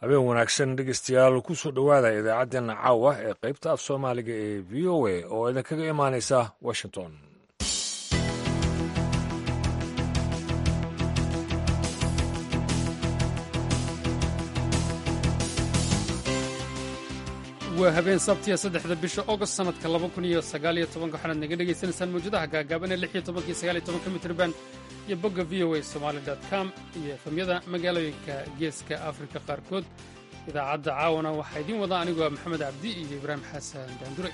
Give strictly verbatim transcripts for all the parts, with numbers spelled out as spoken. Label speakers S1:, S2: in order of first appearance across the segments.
S1: habeen wanaagsan dhegeystayaal ku soo dhowaada idaacaddeenna caawa ee qaybta af soomaaliga ee v o a oo idinkaga imaanaysa washington.
S2: waa habeen sabtiya saddexda bisha ogost sanadka laba kun iyo sagaal iyo tobanka waxaanaad naga dhegaysanaysaan mawjadaha gaagaaban ee lix iyo tobankii sagaal iyo tobanka mitrban iyo bogga v o a somali dot com iyo efamyada magaalooyinka geeska afrika qaarkood. idaacadda caawana waxaa idiin wadaa anigoo maxamed cabdi iyo ibraahim xasan daandure.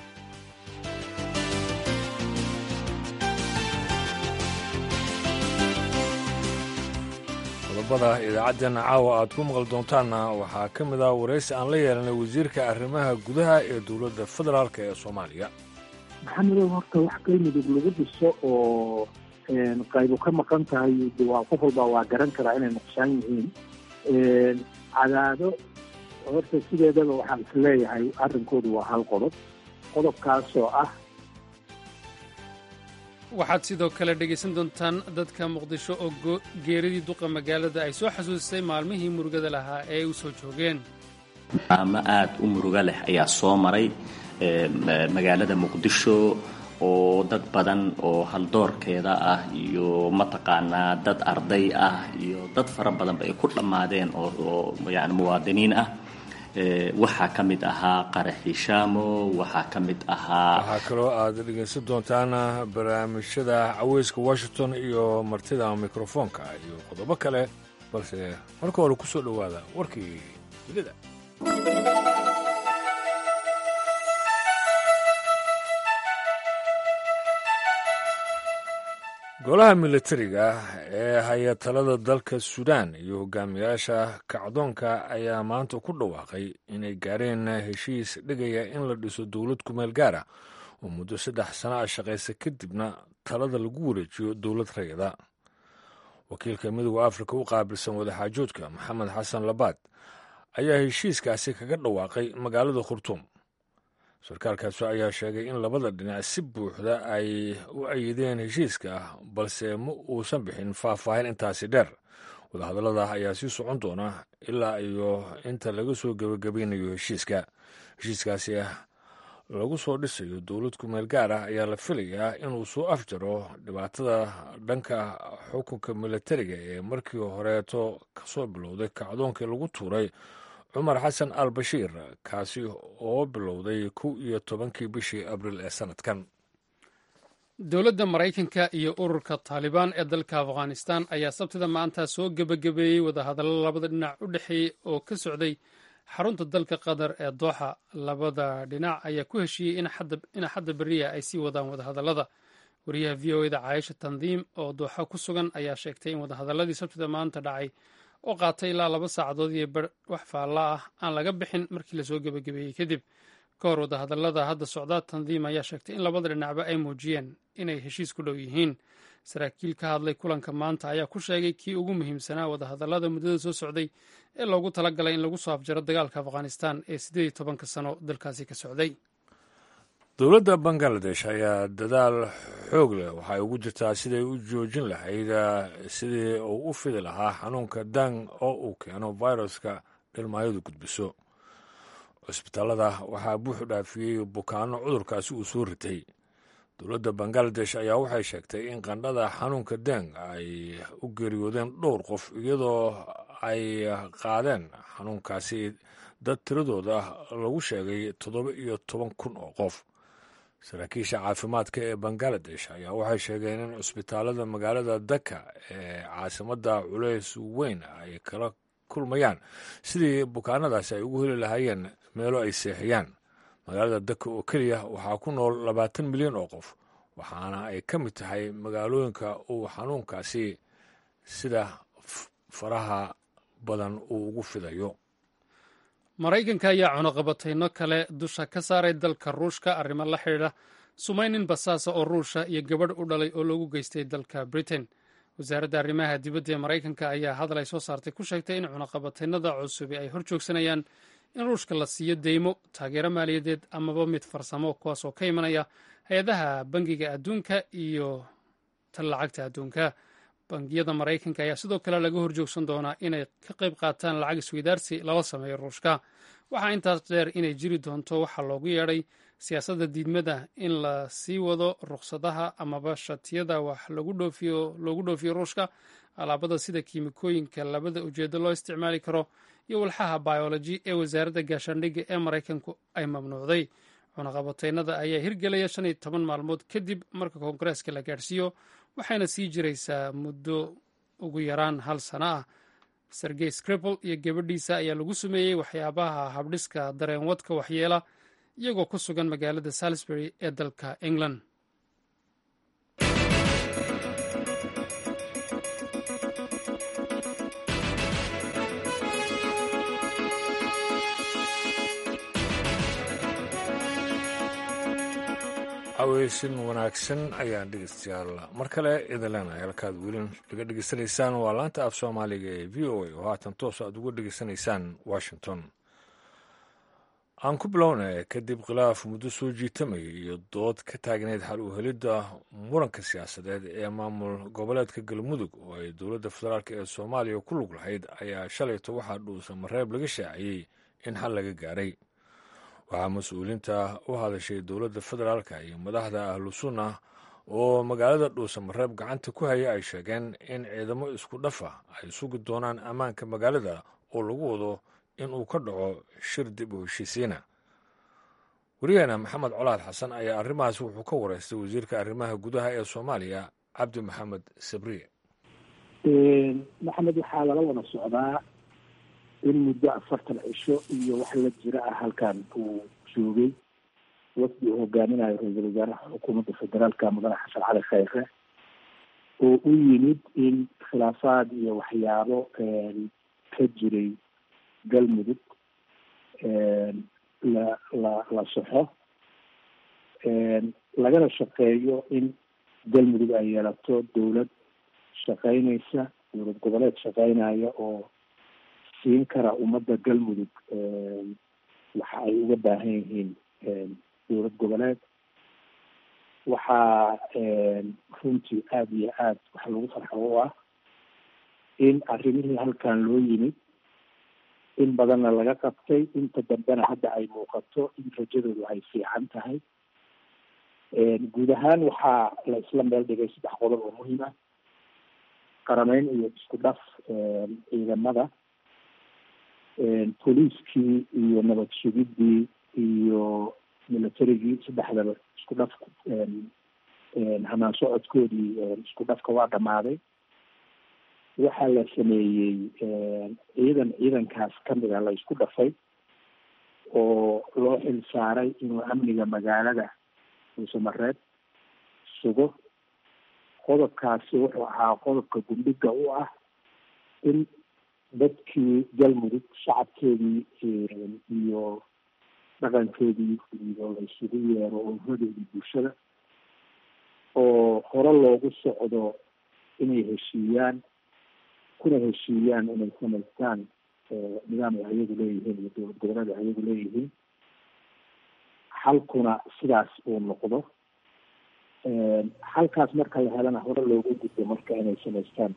S1: qodobada idaacaddeena caawa aad ku maqli doontaanna waxaa ka mid ah waraysi aan la yeelanay wasiirka arrimaha gudaha ee dowladda federaalk ee soomaaliya.
S3: maxamedow horta wax galmudug lagu dhiso oo qaybu ka maqan tahay waa qof walba waa garan karaa inay nuqsaan yihiin. cadaado horta sideedaba waxaan is leeyahay arrinkoodu waa hal qodob qodobkaasoo ah
S2: waxaad sidoo kale dhegaysan doontaan dadka muqdisho oo geeridii duqa magaalada ay soo xasuusisay maalmihii murugada lahaa ee ay u soo joogeen.
S4: maalmo aad u murugo leh ayaa soo maray magaalada muqdisho oo dad badan oo haldoorkeeda ah iyo mataqaanaa dad arday ah iyo dad fara badanba ay ku dhammaadeen oo yani muwaadiniin ah. waxaa ka mid ahaa qaraxi shaamo, waxaa ka mid ahaa
S1: waxaa kaloo aad dhegaysan doontaan barnaamijyada caweyska washington iyo martida mikrofoonka iyo qodobo kale, balse marka hore ku soo dhowaada warkii dunida. golaha militariga ee haya talada dalka suudaan iyo hogaamiyaasha kacdoonka ayaa maanta ku dhawaaqay inay gaareen heshiis dhigaya in la dhiso dowlad kumeel gaara oo muddo saddex sano ah shaqaysa kadibna talada lagu wareejiyo dowlad rayada. wakiilka midooda afrika u qaabilsan wadaxaajoodka maxamed xasan labaad ayaa heshiiskaasi kaga dhawaaqay magaalada khurtuum. sarkaalkaasi ayaa sheegay in labada dhinac si buuxda ay u ayideen heshiiska, balse ma uusan bixin faahfaahin intaasi dheer. wadahadallada ayaa sii socon doona ilaa iyo inta laga soo gebagabaynayo heshiiska. heshiiskaasi lagu soo dhisayo dowlad kumeel gaar ah ayaa la filayaa inuu soo afjaro dhibaatada dhanka xukunka militariga ee markii horeeto ka soo bilowday kacdoonkii lagu tuuray cumar xasan al bashiir, kaasi oo bilowday kow iyo tobankii bishii abriil ee sanadkan.
S2: dowladda maraykanka iyo ururka taalibaan ee dalka afghanistan ayaa sabtida maanta soo gebagabeeyey wadahadallo labada dhinac u dhexeeyey oo ka socday xarunta dalka qatar ee dooxa. labada dhinac ayaa ku heshiiyey in xadda beriya ay sii wadaan wadahadallada. wariyaha v o eda caayisha tandiim oo dooxa ku sugan ayaa sheegtay in wadahadalladii sabtida maanta dhacay oo qaatay ilaa laba saacadood iyo bar wax faalla ah aan laga bixin markii lasoo gebagabeeyey kadib. ka hor wadahadallada hadda socda, tandiim ayaa sheegtay in labada dhinacba ay muujiyeen inay heshiis ku dhow yihiin. saraakiil ka hadlay kulanka maanta ayaa ku sheegay kii ugu muhiimsanaa wadahadallada muddada soo socday ee loogu talagalay in lagu soo afjaro dagaalka afghanistan ee siddeed iyo tobanka sano dalkaasi ka socday.
S1: dowladda bangaladesh ayaa dadaal xoog leh waxay ugu jirtaa siday u joojin lahayd sidii uu u fidi lahaa xanuunka dang oo uu keeno viruska dhilmaayadu gudbiso. cusbitaalada waxaa buuxu dhaafiyey bukaano cudurkaasi uu soo ritay. dowladda bangaladesh ayaa waxay sheegtay in qandhada xanuunka deng ay u geeriyoodeen dhowr qof, iyadoo ay qaadeen xanuunkaasi dad tiradooda lagu sheegay toddoba iyo toban kun oo qof. saraakiisha caafimaadka ee bangaladesh ayaa waxay sheegeen in cusbitaalada magaalada daka ee caasimadda culays weyn ay kala kulmayaan sidii bukaanadaasi ay ugu heli lahaayeen meelo ay seexiyaan. magaalada daka oo keliya waxaa ku nool labaatan milyan oo qof, waxaana ay ka mid tahay magaalooyinka uu xanuunkaasi sida faraha badan uu ugu fidayo.
S2: maraykanka ayaa cunuqabatayno kale dusha ka saaray dalka ruushka arrimo la xidhiidha sumaynin basaasa oo ruusha iyo gabadh u dhalay oo loogu geystay dalka britain. wasaaradda arrimaha dibadda ee maraykanka ayaa hadal ay soo saartay ku sheegtay in cunuqabataynada cusubi ay hor joogsanayaan in ruushka la siiyo deymo, taageero maaliyadeed amaba mid farsamo, kuwaas oo ka imanaya hay-adaha bangiga adduunka iyo tan lacagta adduunka. bangiyada maraykanka ayaa sidoo kale laga horjoogsan doonaa inay ka qayb qaataan lacag isweydaarsi lala sameeyo ruushka. waxaa intaas dheer inay jiri doonto waxaa loogu yeedhay siyaasadda diidmada in la sii wado rukhsadaha amaba shatiyada wax loogu dhoofiyo ruushka, alaabada sida kiimikooyinka labada ujeedo loo isticmaali karo iyo walxaha biology ee wasaaradda gaashaandhigga ee maraykanku ay mamnuucday. cunaqabataynada ayaa hirgelaya shan iyo toban maalmood kadib marka koongareeska la gaadhsiiyo, waxayna sii jiraysaa muddo ugu yaraan hal sano ah. sergey skripal iyo gabadhiisa ayaa lagu sameeyey waxyaabaha habdhiska dareenwadka waxyeela iyagoo ku sugan magaalada salisbury ee dalka england.
S1: aweysin wanaagsan ayaan dhegeystayaal mar kale idin leenahay. halkaad weli laga dhegeysanaysaan waa laanta af soomaaliga ee v o a oo haatan toos aad uga dhegeysanaysaan washington. aan ku bilownay kadib khilaaf muddo soo jiitamayay iyo dood ka taagneyd xal u helidda muranka siyaasadeed ee maamul goboleedka galmudug oo ay dowladda federaalk ee soomaaliya ku lug lahayd ayaa shalayto waxaa dhuusa mareeb laga shaaciyey in xal laga gaaray. waxaa mas-uuliinta u hadashay dowladda federaalka iyo madaxda ahlu sunna oo magaalada dhuusamareeb gacanta ku haya ay sheegeen in ciidamo isku dhafa ay sugi doonaan ammaanka magaalada oo lagu wado in uu ka dhaco shir dib u heshiisiina. wariyaheena maxamed colaad xasan ayaa arrimahaas wuxuu ka wareystay wasiirka arrimaha gudaha ee soomaaliya cabdi maxamed sabriye.
S3: maxamed, waxaa lala wada socdaa in muddo afartan cisho iyo wax la jira ah halkan uu joogay wafdi uu hogaaminayo ra-iisul wasaaraha xukuumadda federaalka mudane xasan cali khayre oo u yimid in khilaafaad iyo waxyaabo ka jiray galmudug la la la saxo, lagana shaqeeyo in galmudug ay yeelato dowlad shaqeynaysa, dowlad goboleed shaqeynaya oo siin kara ummadda galmudug waxa ay uga baahan yihiin dowlad goboleed. waxaa runtii aada iyo aada wax lagu farxo u ah in arrimihii halkan loo yimid in badanna laga qabtay, inta dambena hadda ay muuqato in rajadoodu ay fiican tahay. guud ahaan waxaa la isla meel dhigay saddex qodob oo muhiim ah: qarameyn iyo isku dhaf ciidamada, booliiskii iyo nabad sugidii iyo militarigii, saddexdaba isku dhaf hanaan socodkoodii isku dhafka waa dhammaaday. waxaa la sameeyey ciidan ciidankaas kamida la isku dhafay oo loo xil saaray inuu amniga magaalada dhuusamareeb sugo. qodobkaasi wuxuu ahaa qodobka gundhiga u ah in dadkii galmudug shacabkeedii iyo dhaqankeedii iyo la isugu yeero ururadoodii bulshada oo hore loogu socdo inay heshiiyaan, kuna heshiiyaan inay samaystaan nidaam ay ayagu leeyihiin iyo dowlad goboleed ay ayagu leeyihiin. xalkuna sidaas uu noqdo. halkaas marka la helana hore loogu gudbo marka inay samaystaan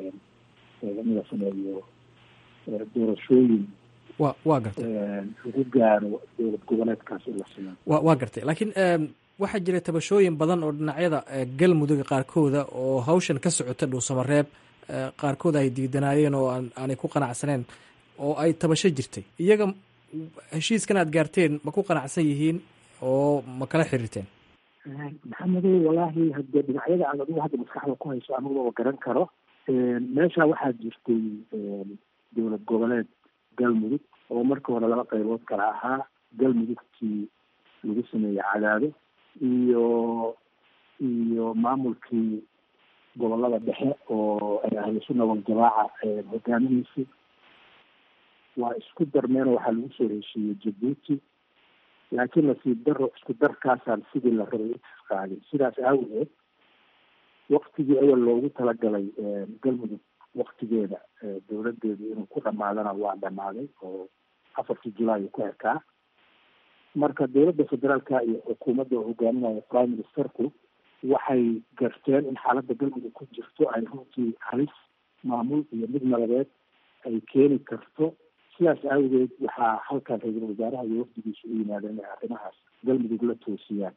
S3: in la sameeyo doorashooyin
S5: wa waa gartay
S3: lagu gaaro dowlad goboleedkaas in la sameeyo.
S5: wa waa gartay laakiin waxaa jira tabashooyin badan oo dhinacyada galmudug qaarkooda oo hawshan ka socota dhuusamareeb qaarkood ay diidanaayeen oo aanay ku qanacsaneen oo ay tabasho jirtay. iyaga heshiiskan aad gaarteen ma ku qanacsan yihiin oo ma kala xiriirteen?
S3: maxamedo, walaahi hadde dhinacyada aad adigu hadda maskaxda ku hayso anigoo garan karo. meesha waxaa jirtay dowlad goboleed galmudug oo marka hore laba qaybood kala ahaa: galmudugtii lagu sameeyey cadaado iyo iyo maamulkii gobolada dhexe oo ay ahlu sunna waljamaaca hogaaminaysay. waa isku darmeen oo waxaa lagu soo heshiiyey jabuuti, laakiin nasiib daro isku darkaasaan sidii la rabay utisqaadin. sidaas aawadeed waktigii awal loogu talagalay galmudug waktigeeda dowladeedu inuu ku dhamaadana waa dhamaaday oo afartii julaay uu ku ekaa. marka dowladda federaalka iyo xukuumadda oo hogaaminayo prime ministerku waxay garteen in xaaladda galmudug ku jirto ay runtii halis maamul iyo mid nabadeed ay keeni karto. sidaas awgeed waxaa halkan ra-iisul wasaaraha iyo wafdigiisa u yimaadeen inay arrimahaas galmudug la toosiyaan.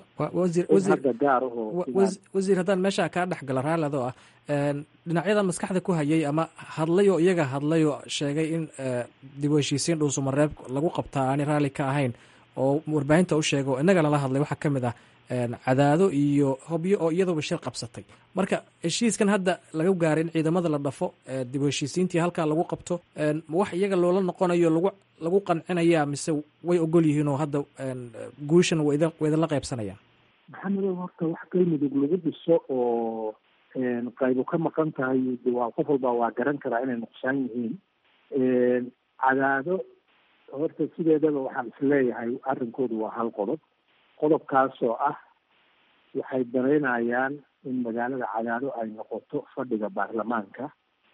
S5: wasiir haddaan meesha kaa dhex gala raalli adoo ah dhinacyada maskaxda ku hayay ama hadlay oo iyaga hadlay oo sheegay in dib u heshiisiin dhuusamareeb lagu qabtaa aani raalli ka ahayn oo warbaahinta u sheega oo innaga lala hadlay waxaa ka mid ah cadaado iyo hobyo oo iyaduba shir qabsatay. marka heshiiskan hadda laga gaaray in ciidamada la dhafo dib u heshiisiintii halkaa lagu qabto ma wax iyaga loola noqonayo lagu lagu qancinaya mise way ogol yihiin oo hadda guushan wayda waydala qaybsanayaan?
S3: maxamedow horta wax galmudug lagu dhiso oo qaybo ka maqan tahay waa qof walba waa garan karaa inay nuqsaan yihiin. cadaado horta sideedaba waxaan isleeyahay arrinkoodu waa hal qodob. qodobkaasoo ah waxay danaynayaan in magaalada cadaado ay noqoto fadhiga baarlamaanka.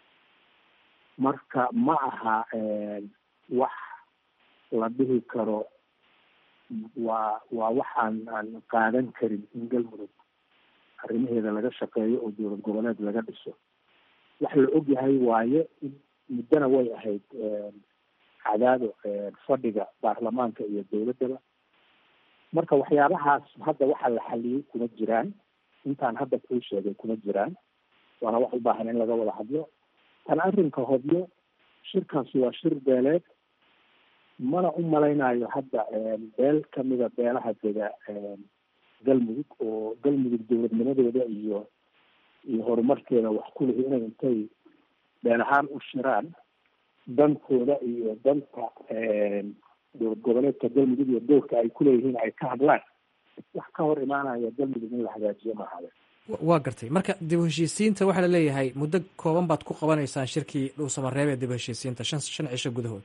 S3: marka ma aha wax la dhihi karo waa waa waxaan aan qaadan karin in galmudug arrimaheeda laga shaqeeyo oo dowlad goboleed laga dhiso. wax la og yahay waaye in muddana way ahayd cadaado fadhiga baarlamaanka iyo dowladdaba. marka waxyaabahaas hadda waxaa la xaliyey kuma jiraan, intaan hadda kuu sheegay kuma jiraan, waana wax u baahan in laga wada hadlo. tan arrinka hobyo shirkaasi waa shir beeleed, mana u malaynayo hadda beel kamida beelaha dega galmudug oo galmudug dowladnimadeeda iyo iyo horumarkeeda wax ku lihi inay intay beel ahaan u shiraan dankooda iyo danta dowlad goboleedka galmudug iyo doorka ay kuleeyihiin ay ka hadlaan. wax ka hor imaanaya galmudug in la hagaajiyo maahabe.
S5: waa gartay. marka dib u heshiisiinta waxaa laleeyahay muddo kooban baad ku qabanaysaan shirkii dhuusamareeb ee dib u heshiisiinta shan shan cisho gudahood.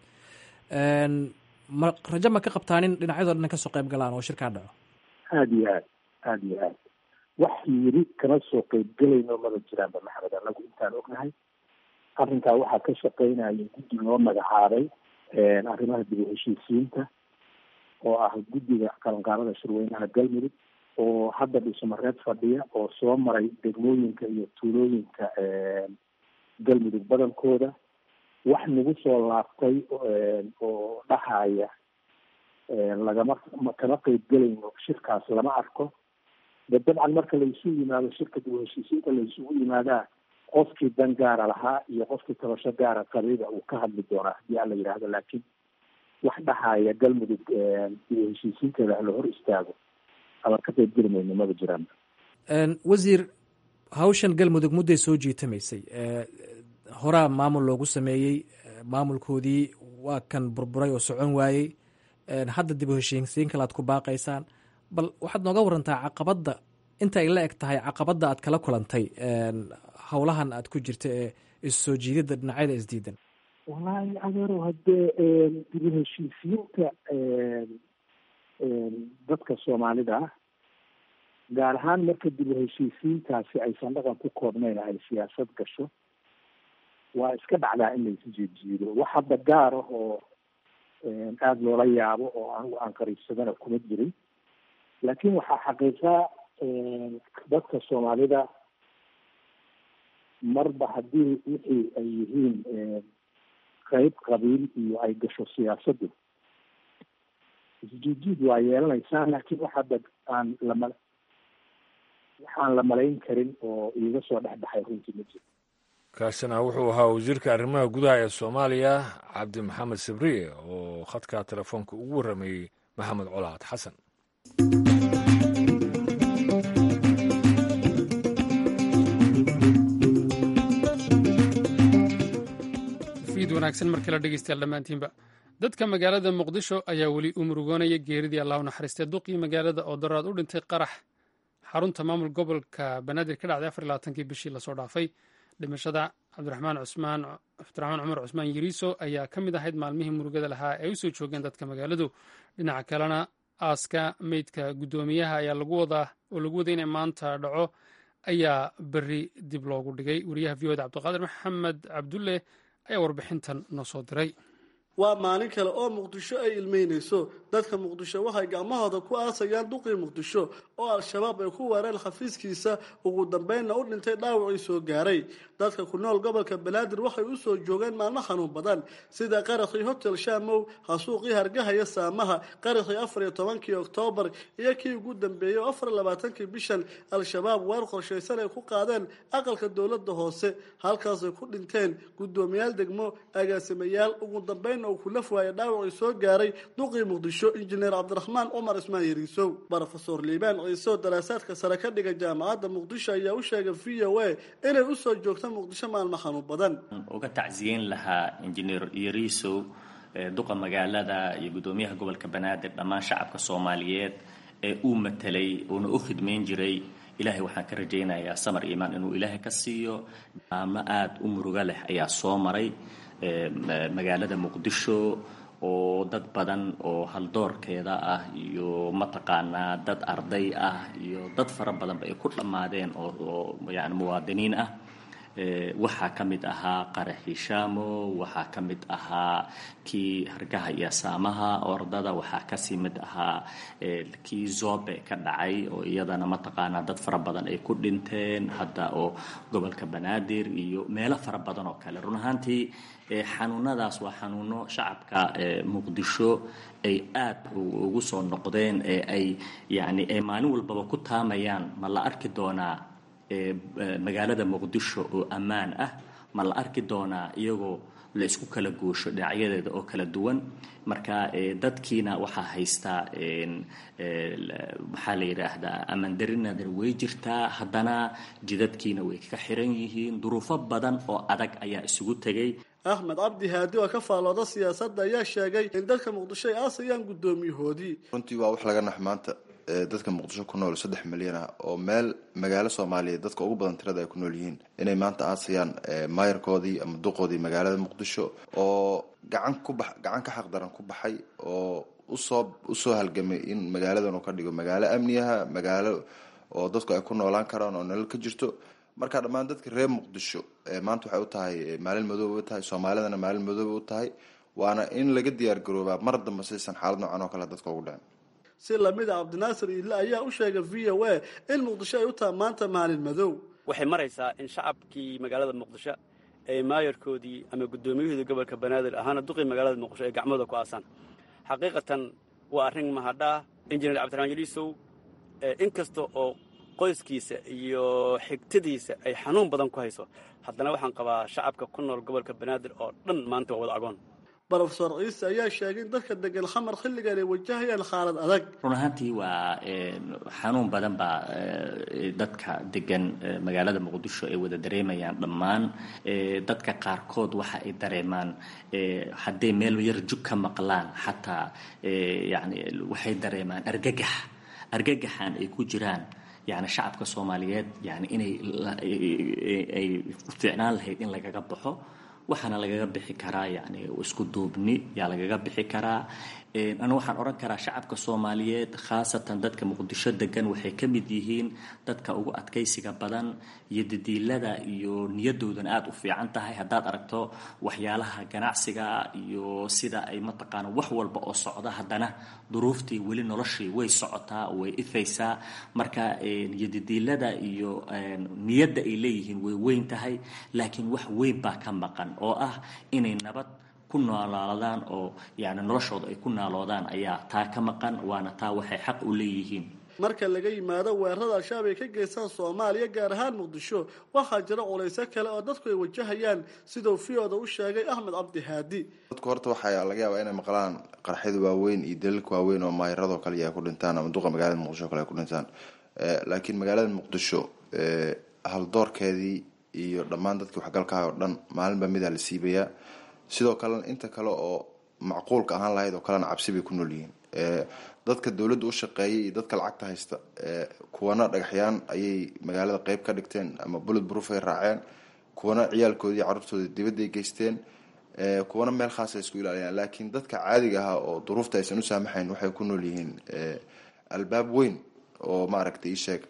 S5: ma rajo ma ka qabtaan in dhinacyadoo dhan kasoo qayb galaan oo shirkaa dhaco?
S3: aada iyo aad aada iyo aad wax yiri kama soo qayb gelayno maba jiraanba maxamed. anagu intaan ognahay arrinkaa waxaa ka shaqeynaya guddi loo magacaabay arrimaha dib u heshiisiinta oo ah guddiga qaranqaarada shirweynaha galmudug oo hadda dhuusamareeb fadhiya oo soo maray degmooyinka iyo tuulooyinka galmudug badankooda. wax nagu soo laabtay oo dhahaya lagama kama qayb gelayno shirkaas lama arko. de dabcan marka la isu yimaado shirka dib u heshiisiinta la isugu yimaadaa qofkii dan gaara lahaa iyo qofkii tabasho gaara qabiida uu ka hadli doonaa haddii aan la yidhaahdo. laakiin wax dhahaya galmudug dib u heshiisiinteeda hala hor istaago ama ka qayb geli mayno maba jiraan.
S5: wasiir, hawshan galmudug mudday soo jiitamaysay, horaa maamul loogu sameeyey, maamulkoodii waa kan burburay oo socon waayey, hadda dib u heshiisiin kale aad ku baaqaysaan. bal waxaad nooga warantaa caqabadda inta ay la eg tahay caqabadda aad kala kulantay howlahan aad ku jirta ee issoo jiidada dhinacyada isdiidan.
S3: wallaahi adeerow haddee dib u heshiisiinta dadka soomaalida ah gaar ahaan marka dib u heshiisiintaasi aysan dhaqan ku koobnayn ay siyaasad gasho waa iska dhacdaa in laysu jeedjiido. wax hadda gaar ah oo aada loola yaabo oo anigu aan qariibsadana kuma jirin. laakiin waxaa xaqiiqaa dadka soomaalida marba haddii wixii ay yihiin qayb qabiil iyo ay gasho siyaasaddu isjiidjiid waa yeelanaysaa. laakiin wax hadda aan lama waxaan la malayn karin oo iiga soo dhex baxay runtii ma jiro.
S1: kaasina wuxuu ahaa wasiirka arrimaha gudaha ee soomaaliya cabdi maxamed sabriye oo khadka telefoonka ugu warramayey maxamed colaad xasan.
S2: fiid wanaagsan markii la dhegeystayaal dhammaantiinba. dadka magaalada muqdisho ayaa weli u murugoonaya geeridii allah u naxariistay duqii magaalada oo daraad u dhintay qarax xarunta maamul gobolka banaadir ka dhacday afar iyo labaatankii bishii lasoo dhaafay. dhimashada cabdiraxmaan cusmaan cabdiraxmaan cumar cusmaan yiriiso ayaa ka mid ahayd maalmihii murugada lahaa ee u soo joogeen dadka magaaladu. dhinaca kalena aaska meydka guddoomiyaha ayaa lagu wadaa oo lagu waday inay maanta dhaco ayaa berri dib loogu dhigay. wariyaha v o da cabdiqaadir maxamed cabdulle ayaa warbixintan noo soo diray.
S6: waa maalin kale oo muqdisho ay ilmeynayso dadka muqdisho waxay gacmahooda ku aasayaan duqii muqdisho oo al-shabaab ay ku weereen xafiiskiisa ugu dambeynna u dhintay dhaawacii soo gaaray dadka ku nool gobolka banaadir waxay u soo joogeen maalmo xanuun badan sida qaraxii hotel shaamow xasuuqii hargahaya saamaha qaraxii afar iyo tobankii oktoobar iyo kii ugu dambeeyey oo afar iyo labaatankii bishan al-shabaab weer qorshaysan ay ku qaadeen aqalka dowladda hoose halkaasay ku dhinteen guddoomiyaal degmo agaasimayaal ugu dambeynna uu kula fuwaaya dhaawacii soo gaaray duqii muqdisho injineer cabdiraxmaan cumar ismaan yariisow brofesor liibaan ciise oo daraasaadka sare ka dhiga jaamacadda muqdisho ayaa u sheegay v o a inay u soo joogta muqdisho maalmo xanuun badan
S4: uga tacsiyeyn lahaa injineer yariisow duqa magaalada iyo guddoomiyaha gobolka banaadir dhammaan shacabka soomaaliyeed ee uu matelay uuna u khidmayn jiray ilaahay waxaan ka rajaynayaa samar iimaan inuu ilaahay ka siiyo maalmo aada u murugo leh ayaa soo maray magaalada muqdisho oo dad badan oo haldoorkeeda ah iyo mataqaanaa dad arday ah iyo dad fara badanba ay ku dhammaadeen oo yani muwaadiniin ah waxaa ka mid ahaa qaraxii shaamo waxaa ka mid ahaa kii hargaha iyo saamaha ordada waxaa kasii mid ahaa kii zobe ka dhacay oo iyadana mataqaanaa dad fara badan ay ku dhinteen hadda oo gobolka banaadir iyo meelo fara badan oo kale run ahaantii xanuunadaas waa xanuuno shacabka muqdisho ay aad ugu soo noqdeen ee ay yani ay maalin walbaba ku taamayaan ma la arki doonaa magaalada muqdisho oo ammaan ah ma la arki doonaa iyagoo la isku kala goosho dhinacyadeeda oo kala duwan marka dadkiina waxaa haystaa maxaa la yidhaahdaa amandarinadana way jirtaa haddana jidadkiina way ka xiran yihiin duruufo badan oo adag ayaa isugu tegay
S6: axmed cabdi haadi oo ka faalooda siyaasadda ayaa sheegay in dadka muqdisho ay aasayaan guddoomiyahoodii
S7: runtii waa wax laga nax maanta dadka muqdisho ku nool saddex milyan ah oo meel magaalo soomaaliyeed dadka ugu badan tirada ay ku nool yihiin inay maanta aasayaan maayarkoodii ama duqoodii magaalada muqdisho oo gacan ku bax gacan ka xaq daran ku baxay oo usoo usoo halgamay in magaaladan uu ka dhigo magaalo amniyaha magaalo oo dadku ay ku noolaan karaan oo nolol ka jirto marka dhammaan dadka reer muqdisho maanta waxay u tahay maalin madooba u tahay soomaalidana maalin madooba u tahay waana in laga diyaar garoobaa mar dambe saysan xaalad noocan oo kale dadka ugu dhicin
S6: si lamid a cabdinaasir iile ayaa u sheegay v o a in muqdisho ay u tahay maanta maalin madow
S8: waxay maraysaa in shacabkii magaalada muqdisho ay maayarkoodii ama guddoomiyahoodii gobolka banaadir ahaana duqii magaalada muqdisho ay gacmooda ku aasaan xaqiiqatan waa arrin mahadhaa injineer cabdiraxmaan yariisow inkasta oo qoyskiisa iyo xigtadiisa ay xanuun badan ku hayso haddana waxaan qabaa shacabka ku nool gobolka banaadir oo dhan maanta waa wada agoon
S6: brofesor ciise ayaa sheegay in dadka degan xamar xilligan ay wajahayaan xaalad adag
S4: run ahaantii waa xanuun badan baa dadka degan magaalada muqdisho ay wada dareemayaan dhammaan dadka qaarkood waxa ay dareemaan hadday meel yar jug ka maqlaan xataa yani waxay dareemaan argagax argagaxan ay ku jiraan yani shacabka soomaaliyeed yani inay ay fiicnaan lahayd in lagaga baxo waxaana lagaga bixi karaa yani isku duubni yaa lagaga bixi karaa anu waxaan odhan karaa shacabka soomaaliyeed khaasatan dadka muqdisho degan waxay ka mid yihiin dadka ugu adkaysiga badan iyo dadiilada iyo niyadoodana aada u fiican tahay haddaad aragto waxyaalaha ganacsiga iyo sida ay mataqaana wax walba oo socda haddana duruuftii weli noloshii way socotaa way ifaysaa marka iyo dadiilada iyo niyadda ay leeyihiin way weyn tahay laakiin wax weyn baa ka maqan oo ah inay nabad ku noolaadaan oo yani noloshooda ay ku naaloodaan ayaa taa ka maqan waana taa waxay xaq u leeyihiin
S6: marka laga yimaado weerarada al-shabaab ay ka geystaan soomaaliya gaar ahaan muqdisho waxaa jira culaysyo kale oo dadku ay wajahayaan siduu fiyooda u sheegay axmed cabdi haadi
S7: dadku horta waxaa laga yaabaa inay maqlaan qarxyada waaweyn iyo daliilka waaweyn oo maayaradoo kale ay ku dhintaan ama duqa magaalada muqdisho kale ay ku dhintaan laakiin magaalada muqdisho haldoorkeedii iyo dhammaan dadkii waxgalkaha oo dhan maalinba midaa la siibayaa sidoo kalena inta kale oo macquulka ahaan lahayd oo kalena cabsi bay ku nool yihiin dadka dowladda u shaqeeyay iyo dadka lacagta haysta kuwana dhagaxyaan ayay magaalada qeyb ka dhigteen ama bullet proof ay raaceen kuwana ciyaalkoodii carruurtooda dibadday geysteen kuwana meel khaasa isku ilaaliyaan laakiin dadka caadiga ahaa oo duruufta aysan u saamaxayn waxay ku nool yihiin albaab weyn oo maaragtay ii sheeg qabri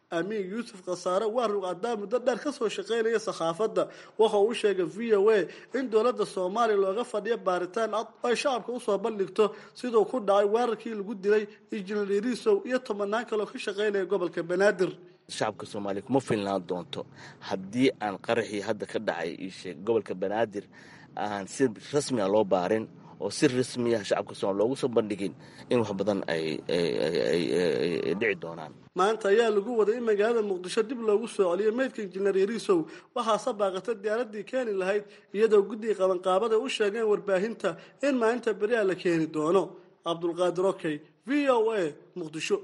S6: amiin yuusuf khasaare waa rugcadaa muddo dheer kasoo shaqaynaya sakhaafadda waxa uu sheegay v o a in dowladda soomaaliya looga fadhiyo baaritaan cad ay shacabka usoo bandhigto siduu ku dhacay weerarkii lagu dilay injineer yariisow iyo tobanaan kaloo ka shaqaynaya gobolka banaadir.
S9: shacabka soomaaliya kuma filnaan doonto haddii aan qaraxii hadda ka dhacay iisheeg gobolka banaadir aan si rasmi a loo baarin oo si rasmiya shacabka soomaaliya loogu soo bandhigin in wax badan ay dhici doonaan.
S6: maanta ayaa lagu waday in magaalada muqdisho dib loogu soo celiyo meydka injineer yariisow waxaase baaqatay diyaaradii keeni lahayd iyadoo guddiga qabanqaabada u sheegeen warbaahinta in maalinta beriha la keeni doono. cabdulqaadir okey v o a muqdisho.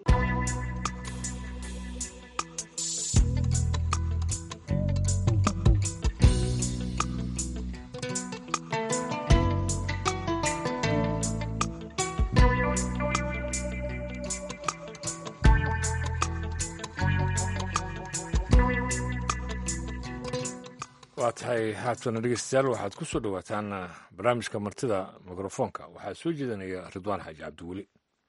S1: waa tahay haatana dhegeystayaal waxaad ku soo dhowaataan barnaamijka martida mikrofoonka waxaa soo jeedanaya ridwaan xaaji cabdiweli.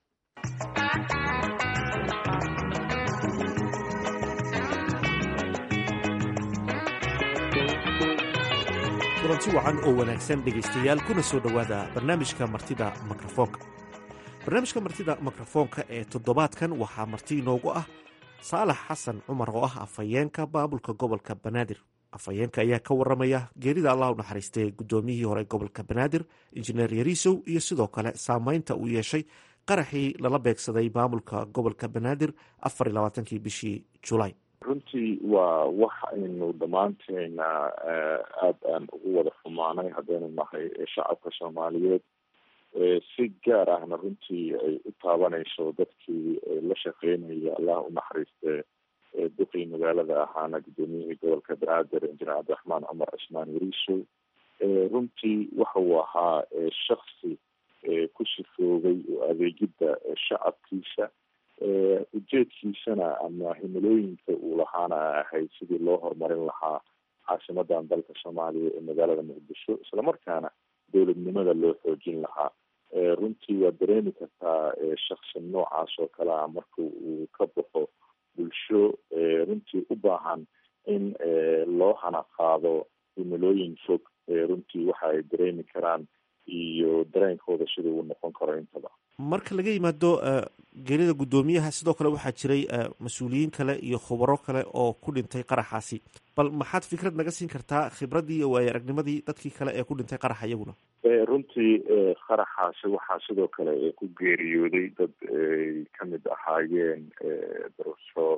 S10: kulanti wacan oo wanaagsan dhegaystayaal kuna soo dhowaada barnaamijka martida mikrofoonka. barnaamijka martida mikrofoonka ee toddobaadkan waxaa marti inoogu ah saalax xasan cumar oo ah afhayeenka maamulka gobolka banaadir. afhayeenka ayaa ka waramaya geerida allah u naxariistay guddoomiyihii hore gobolka banaadir injineer yariisow iyo sidoo kale saameynta uu yeeshay qaraxii lala beegsaday maamulka gobolka banaadir afar iyo labaatankii bishii julaay.
S11: runtii waa wax aynu dhammaanteena aada aan ugu wada xumaanay haddaynu nahay shacabka soomaaliyeed si gaar ahna runtii ay u taabanayso dadkii la shaqeynaya allah u naxariiste duqii magaalada ahaana guddoomiyihii gobolka banaadir injineer cabdiraxmaan cumar cismaan yariisow. runtii waxa uu ahaa shaksi ku sifoogay oo adeegidda shacabkiisa ujeedkiisana ama himilooyinka uu lahaana ahayd sidii loo horumarin lahaa caasimadan dalka soomaaliya ee magaalada muqdisho islamarkaana dowladnimada loo xoojin lahaa. runtii waad dareemi kartaa shaksi noocaas oo kale ah marka uu ka baxo bulsho runtii u baahan in loo hana qaado himilooyin fog runtii waxa ay dareemi karaan iyo dareenkooda sida uu noqon karo intaba.
S10: marka laga yimaado geerida guddoomiyaha sidoo kale waxaa jiray mas-uuliyiin kale iyo khubaro kale oo ku dhintay qaraxaasi. bal maxaad fikrad naga siin kartaa khibradii iyo waayo aragnimadii dadkii kale ee ku dhintay qaraxa iyaguna?
S11: runtii qaraxaasi waxaa sidoo kale ku geeriyooday dad ay kamid ahaayeen professor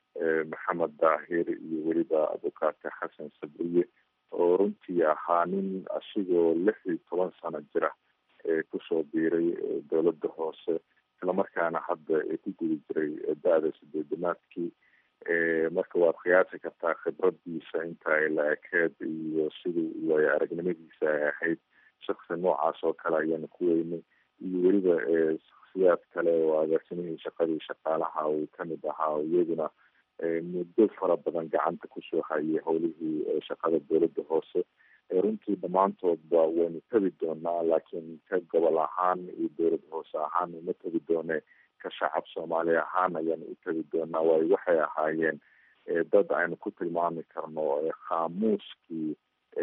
S11: maxamed daahir iyo weliba abukaate xasan sabriye oo runtii ahaa nin asigoo lix iyo toban sano jira kusoo biiray dowladda hoose islamarkaana hadda ku gudi jiray da-da sideedanaadkii. marka waad qiyaasi kartaa khibradiisa inta ay la ekeed iyo sidii waayo aragnimadiisa ay ahayd. shaksi noocaas oo kale ayaana ku weynay iyo weliba shaksiyaad kale oo agaasimihii shaqadii shaqaalaha uu kamid ahaa iyaguna muddo fara badan gacanta kusoo hayay howlihii shaqada dowladda hoose. runtii dhammaantoodba waynu tabi doonaa laakiin ka gobol ahaan iyo dowlad hoose ahaan uma tabi doone ka shacab soomaali ahaan ayaanu u tabi doonaa waayo waxay ahaayeen dad aynu ku tilmaami karno khaamuuskii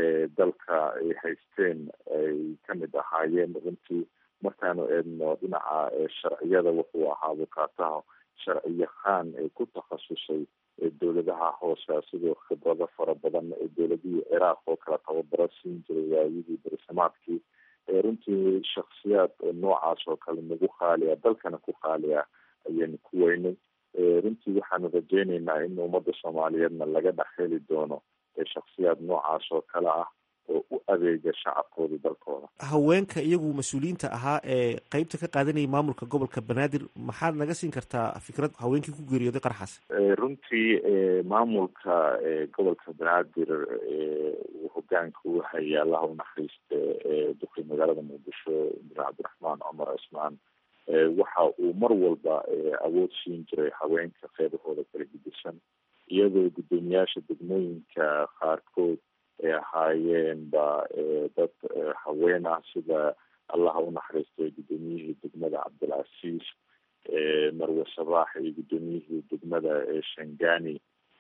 S11: dalka ay haysteen ay kamid ahaayeen. runtii markaanu eedno dhinaca sharciyada wuxuu ahaa abukaataha sharciyaqaan ee ku takhasusay dowladaha hoose sidoo khibrado fara badan ee dowladihii ciraaq oo kale tababaro siin jiray waayadii barisamaadkii. runtii shaksiyaad noocaas oo kale nagu qaaliya dalkana ku qaaliya ayaynu ku weynay. runtii waxaanu rajeyneynaa in ummadda soomaaliyeedna laga dhex heli doono shaksiyaad noocaas oo kale ah oo u adeega shacabkooda dalkooda.
S10: haweenka iyagu mas-uuliyiinta ahaa ee qeybta ka qaadanayay maamulka gobolka banaadir maxaad naga siin kartaa fikrad haweenkii ku geeriyooday qaraxaas?
S11: runtii maamulka gobolka banaadir uu hogaanka u hayay allah u naxariiste duqii magaalada muqdisho injineer cabdiraxmaan cumar cismaan waxa uu mar walba awood siin jiray haweenka qeybahooda kala gedisan iyadoo guddoomiyaasha degmooyinka qaarkood ay ahaayeen ba dad haween ah sida allaha u naxariistay guddoomiyihii degmada cabdilcasiis marwe sabaax iyo guddoomiyihii degmada shangani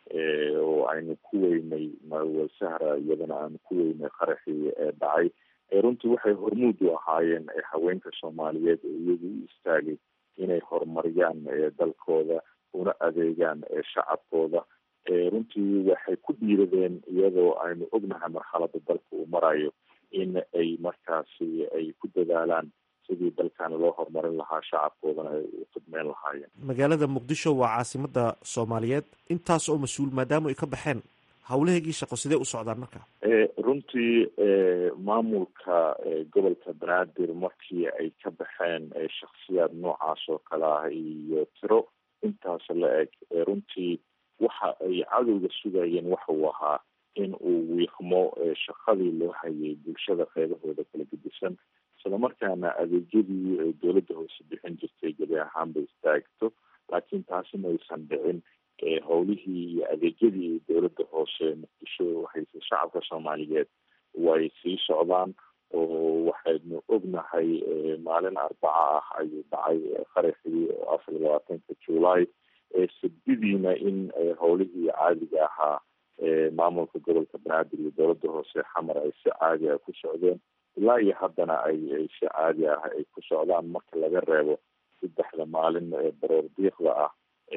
S11: oo aynu ku weynay marwe sahra iyadana aanu ku weynay qaraxii dhacay runtii waxay hormuud u ahaayeen haweenka soomaaliyeed ee iyagu u istaagay inay horumariyaan dalkooda una adeegaan shacabkooda runtii waxay ku dhiiradeen iyadoo aynu ognahay marxalada dalka uu marayo in ay markaasi ay ku dadaalaan sidii dalkan loo horumarin lahaa shacabkoodana ay u khidmeyn lahaayeen.
S10: magaalada muqdisho waa caasimada soomaaliyeed intaas oo mas-uul maadaama ay ka baxeen hawlaheegii shaqo sidee u socdaan marka
S11: runtii maamulka gobolka banaadir markii ay ka baxeen shaksiyaad noocaas oo kale ah iyo tiro intaas la eg runtii waxa ay cadowga sugayeen waxa uu ahaa in uu wiiqmo shaqadii loo hayay bulshada qeybahooda kala gedisan isla markaana adeegyadii dowladda hoose bixin jirtay gebi ahaanba istaagto laakiin taasina aysan dhicin howlihii iyo adeegyadii dowladda hoose muqdisho haysa shacabka soomaaliyeed way sii socdaan oo waxaynu ognahay maalin arbaca ah ayuu dhacay qaraxii afar iyo labaatanka july sabdidiina in howlihii caadiga ahaa maamulka gobolka banaadir iyo dowladda hoose xamar ay si caadi ah ku socdeen ilaa iyo haddana ay si caadi ah ay ku socdaan marka laga reebo saddexda maalin baroor diiqda ah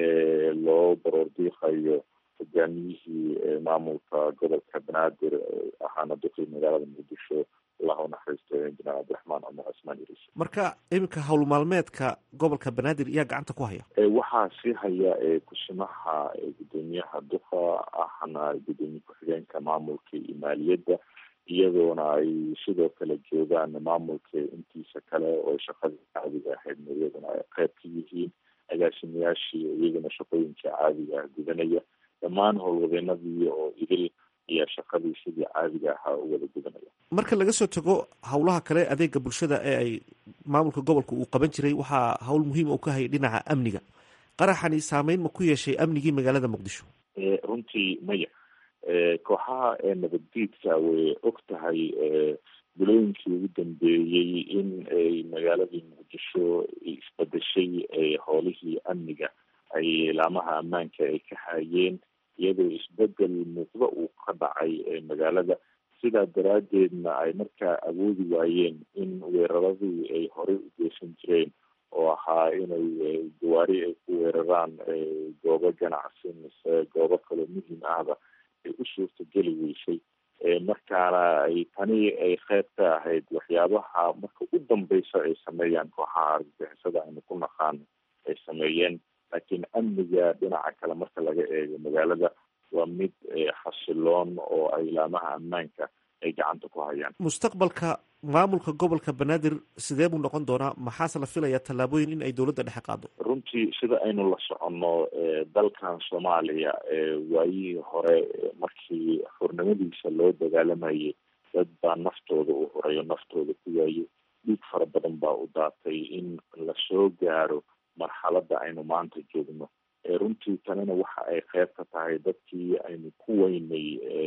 S11: loo baroor diiqayo hogaamiyihii maamulka gobolka banaadir ahaana duqii magaalada muqdisho allahu naxariisto injineer cabdiraxmaan cumar cismaan iris
S10: marka iminka howl maalmeedka gobolka banaadir iyaa gacanta ku haya
S11: waxaa sii haya kusimaha gudoomiyaha duqa ahna gudoomiye ku-xigeenka maamulka iyo maaliyadda iyadoona ay sidoo kale joogaan maamulka intiisa kale oo shaqadii caadiga ahayd iyaduna ay qeyb ka yihiin agaasimayaashii iyagana shaqooyinka caadiga ah gudanaya dhammaan howlwadeenadii oo idil ayaa shaqadii sidii caadiga ahaa u wada gudanaya
S10: marka laga soo tago howlaha kale adeega bulshada ee ay maamulka gobolka uu qaban jiray waxaa howl muhiim u ka hayay dhinaca amniga qaraxani saameyn ma ku yeeshay amnigii magaalada muqdisho
S11: runtii maya kooxaha nabaddiidka way og tahay bilooyinkii ugu dambeeyey in ay magaaladii muqdisho isbedeshay howlihii amniga ay laamaha ammaanka ay ka hayeen iyadoo isbedel muuqda uu ka dhacay magaalada sidaa daraaddeedna ay markaa awoodi waayeen in weeraradii ay horey u geysan jireen oo ahaa inay gawaari ay ku weeraraan goobo ganacsi mise goobo kaloo muhiim ahba ay u suurtageli weysay markaana ay tani ay qeyb ka ahayd waxyaabaha marka u dambeysa ay sameeyaan kooxaha argagixisada aynu ku naqaano ay sameeyeen laakiin amniga dhinaca kale marka laga eego magaalada waa mid xasiloon oo ay laamaha ammaanka ay gacanta ku hayaan
S10: mustaqbalka maamulka gobolka banaadir sidee buu noqon doonaa maxaase la filayaa tallaabooyin in ay dowladda dhexe qaado
S11: runtii sida aynu la soconno dalkan soomaaliya waayihii hore markii xurnimadiisa loo dagaalamayay dad baa naftooda u horeeyo naftooda ku waayey dhiig fara badan baa u daatay in lasoo gaaro marxaladda aynu maanta joogno runtii tanina waxa ay qeyb ka tahay dadkii aynu ku weynay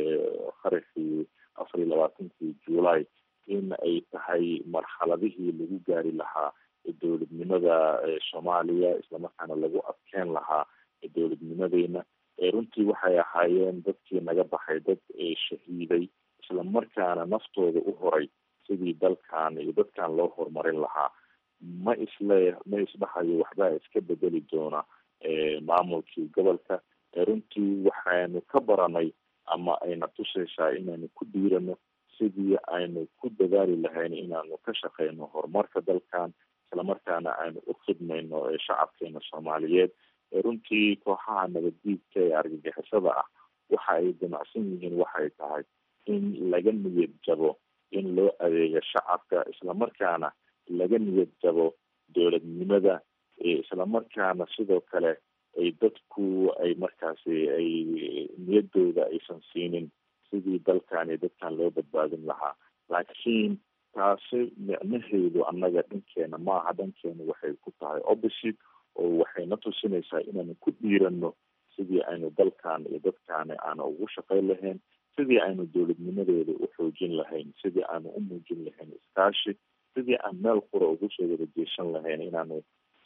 S11: qaraxii afar iyo labaatankii july in ay tahay marxaladihii lagu gaari lahaa dowladnimada soomaaliya islamarkaana lagu adkeen lahaa dowladnimadeena runtii waxay ahaayeen dadkii naga baxay dad shahiiday islamarkaana naftooda u horay sidii dalkan iyo dadkan loo horumarin lahaa ma isle ma isdhahayo waxbaa iska bedeli doona maamulkii gobolka runtii waxaanu ka baranay ama ayna tusaysaa inaanu ku dhiirano sidii aynu ku dadaali lahayn inaanu ka shaqeyno horumarka dalkan islamarkaana aynu u khidmayno shacabkeena soomaaliyeed runtii kooxaha nabaddiidka ee argagixisada ah waxa ay damacsan yihiin waxay tahay in laga niyad jabo in loo adeego shacabka islamarkaana laga niyad jabo dowladnimada islamarkaana sidoo kale ay dadku ay markaasi ay niyadooda aysan siinin sidii dalkan iyo dadkan loo badbaadin lahaa laakiin taasi micnaheedu annaga dhankeena maaha dhankeena waxay ku tahay opposite oo waxayna tusinaysaa inaanu ku dhiirano sidii aynu dalkan iyo dadkaani aanu ugu shaqayn lahayn sidii aynu dowladnimadeeda u xoojin lahayn sidii aanu u muujin lahayn iskaashi sidii aan meel qura ugu soo wada jeeshan lahayn inaanu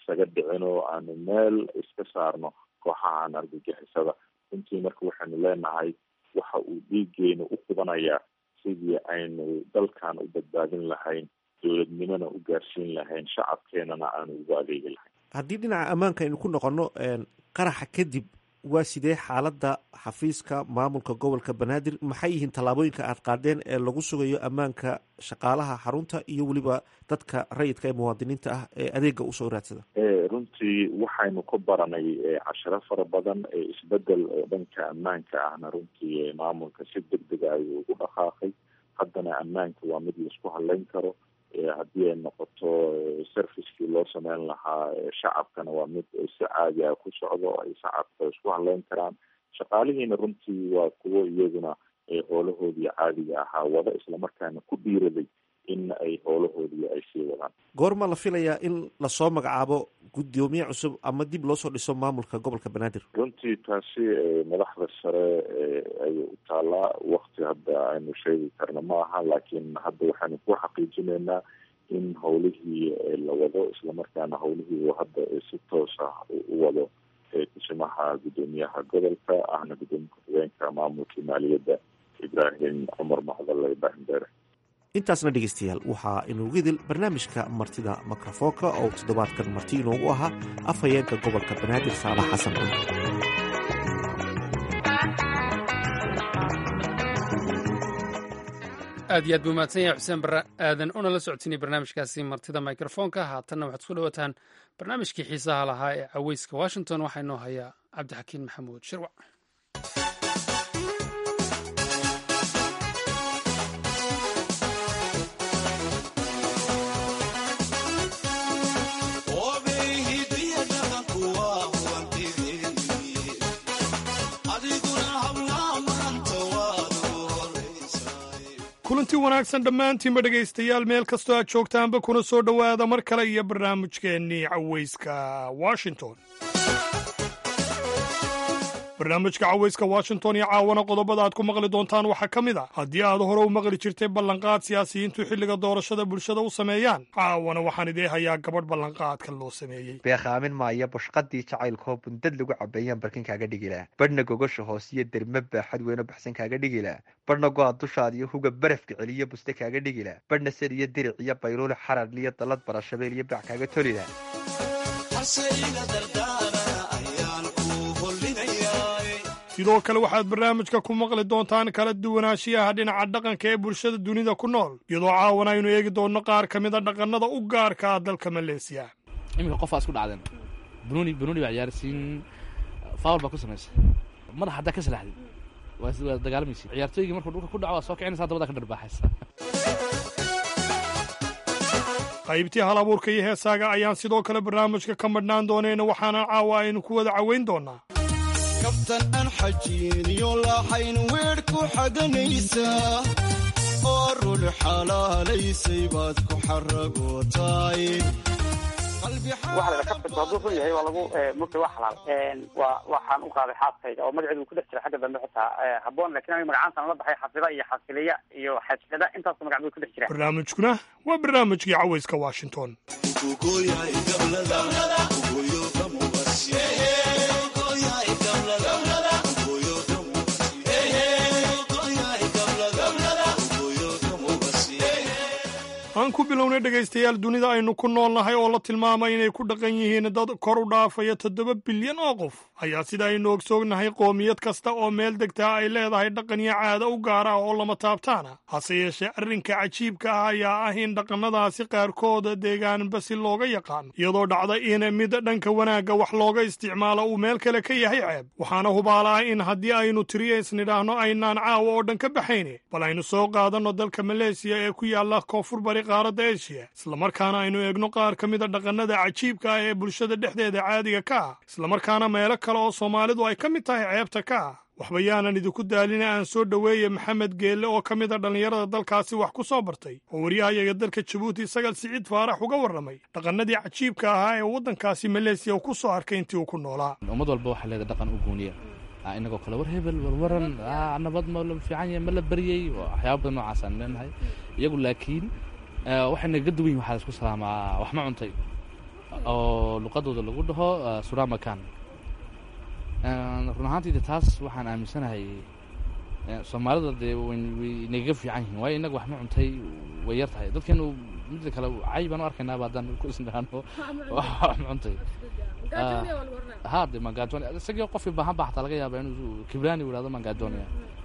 S11: isaga dhicino aanu meel iska saarno kooxahan argagixisada. runtii marka waxaynu leenahay waxa uu dhiigeena u qubanayaa sidii aynu dalkan u badbaadin lahayn, dowladnimona u gaarsiin lahayn, shacabkeenana aanu ugu adeegi lahayn.
S10: haddii dhinaca ammaanka aynu ku noqono qaraxa kadib waa sidee xaaladda xafiiska maamulka gobolka banaadir? maxay yihiin tallaabooyinka aad qaadeen ee lagu sugayo ammaanka shaqaalaha xarunta iyo weliba dadka rayidka ee muwaadiniinta ah ee adeega usoo raadsada?
S11: runtii waxaynu ka baranay casharo fara badan, isbedel oo dhanka ammaanka ahna runtii maamulka si degdega ayuu ugu dhaqaaqay. haddana ammaanka waa mid laisku haleyn karo. haddii ay noqoto servicekii loo sameyn lahaa shacabkana waa mid si caadi ah ku socdo, ay shacabka isku haleyn karaan. shaqaalihiina runtii waa kuwo iyaguna howlahoodii caadiga ahaa wada, islamarkaana ku dhiiraday in ay howlahoodii ay sii wadaan.
S10: goorma la filayaa in lasoo magacaabo guddoomiye cusub ama dib loo soo dhiso maamulka gobolka banaadir?
S11: runtii taasi madaxda sare ayay u taalaa. wakti hadda aynu sheegi karna ma aha, laakiin hadda waxaynu ku xaqiijinaynaa in howlihii la wado, islamarkaana howlihii uu hadda si toos ah u wado kusimaha guddoomiyaha gobolka ahna guddoomiye ku-xigeenka maamulka maaliyadda ibraahim cumar macdalla ibraahim deere.
S10: intaasna dhegeystayaal waxaa inoogu idil barnaamijka martida mikrofoonka oo toddobaadkan marti inoogu ahaa afhayeenka gobolka banaadir saalax xasan cumar.
S2: aad iyo aad buu mahadsan yahay xuseen barre aadan una la socodsiinay barnaamijkaasi martida mikrofoonka. haatanna waxaad isku dhawataan barnaamijkii xiisaha lahaa ee caweyska washington. waxaa inoo hayaa cabdixakiin maxamuud shirwac.
S12: kulanti wanaagsan dhammaantiinba dhegaystayaal meel kastoo aad joogtaanba kuna soo dhowaada mar kale iyo barnaamijkeennii caweyska washington. barnaamijka caweyska washington iyo caawana qodobada aad ku maqli doontaan waxaa ka mid ah haddii aad hore u maqli jirtay ballanqaad siyaasiyiintu xilliga doorashada bulshada u sameeyaan, caawana waxaan idii hayaa gabadh ballanqaadka loo sameeyey.
S13: beekhaamin maayo bushqadii jacaylkoo bundad lagu cabeeyaan barkin kaaga dhigi laha, badhna gogosha hoos iyo derme baaxad weyno baxsan kaaga dhigi laha, badhna go-a dushaad iyo huga barafka celiyo buste kaaga dhigi laha, badhna sar iyo diric iyo bayluule xaradh iyo dallad barashabeel iyo bac kaaga toli laha.
S12: sidoo kale waxaad barnaamijka ku maqli doontaan kala duwanaanshiyaha dhinaca dhaqanka ee bulshada dunida ku nool, iyadoo caawana aynu eegi doonno qaar ka mid a dhaqannada u gaarka ah dalka maleesiya.
S14: iminka qofaa isku dhacdeen banuuni banuuni baa ciyaarsiin faawal baa ku samaysay madax haddaa ka salaxday waa dagaalamaysa ciyaartooygii markuu dhulka ku dhaco waa soo kicinaysaa dabada ka dharbaaxaysa.
S12: qaybtii hal abuurka iyo heesaaga ayaan sidoo kale barnaamijka ka madhnaan doonayna, waxaana caawa aynu ku wada caweyn doonaa
S15: kabtan aan xajiiniyo laaxayn weer ku xaganaysaa oo rul xalaalaysay baad ku xaragootaay.
S16: waxa la kabtan hadduu run yahay waa lagu murtay waa xalaal. waa waxaan u qaaday xaaskayga oo magaceedu ku dhex jira xagga dambe xitaa habboon, laakiin aniga magacaantan la baxay xafida iyo xasiliya iyo xajada intaas magac buu ku dhex jira.
S12: barnaamijkuna waa barnaamijkii caweyska washington. aan ku bilownay dhegaystayaal, dunida aynu ku noolnahay oo la tilmaamay inay ku dhaqan yihiin dad kor u dhaafaya toddoba bilyan oo qof ayaa sida aynu ogsoognahay qoomiyad kasta oo meel degtaa ay leedahay dhaqan iyo caado u gaara ah oo lama taabtaana. hase yeeshee arrinka cajiibka ah ayaa ah in dhaqannadaasi qaarkooda deegaanba si looga yaqaan, iyadoo dhacda in mid dhanka wanaagga wax looga isticmaalo uu meel kale ka yahay ceeb. waxaana hubaalaah in haddii aynu tiriyeys nidhaahno aynaan caawa oo dhan ka baxayne, bal aynu soo qaadanno dalka maleesiya ee ku yaalla koonfur bari qaaradda eshiya, islamarkaana aynu eegno qaar ka mid a dhaqannada cajiibka ah ee bulshada dhexdeeda caadiga ka ah, islamarkaana meelo kale oo soomaalidu ay ka mid tahay ceebta ka ah. waxba yaanan idinku daalina aan soo dhoweeye maxamed geelle oo ka mid a dhallinyarada dalkaasi wax ku soo bartay, oo waryahayaga dalka jabuuti sagal siciid faarax uga warramay dhaqannadii cajiibka ahaa ee waddankaasi maleesiya uu ku soo arkay intii uu ku noolaa.
S14: ummad walba waxaa leedahay dhaqan u gooniya, inagoo kale war hebel warwaran nabad ma la fiican yahay ma la baryey, waxyaaba badan noocaasaan leenahay. iyagu laakiin waxay naga duwan yihin waxaa la isku salaamaa wax ma cuntay, oo luqadooda lagu dhaho suramakan. Run ahaantiida taas waxaan aaminsanahay soomaalida dee way nagaga fiican yihiin waayo innaga wax ma cuntay way yar tahay dadkeenu midda kale cay baan u arkaynaaba haddaan ku isnidhaano wax ma cuntay ha de mangajonia isagii qofkii baahan baa xataa laga yaaba inuu kibrani u ihahdo mangajonia.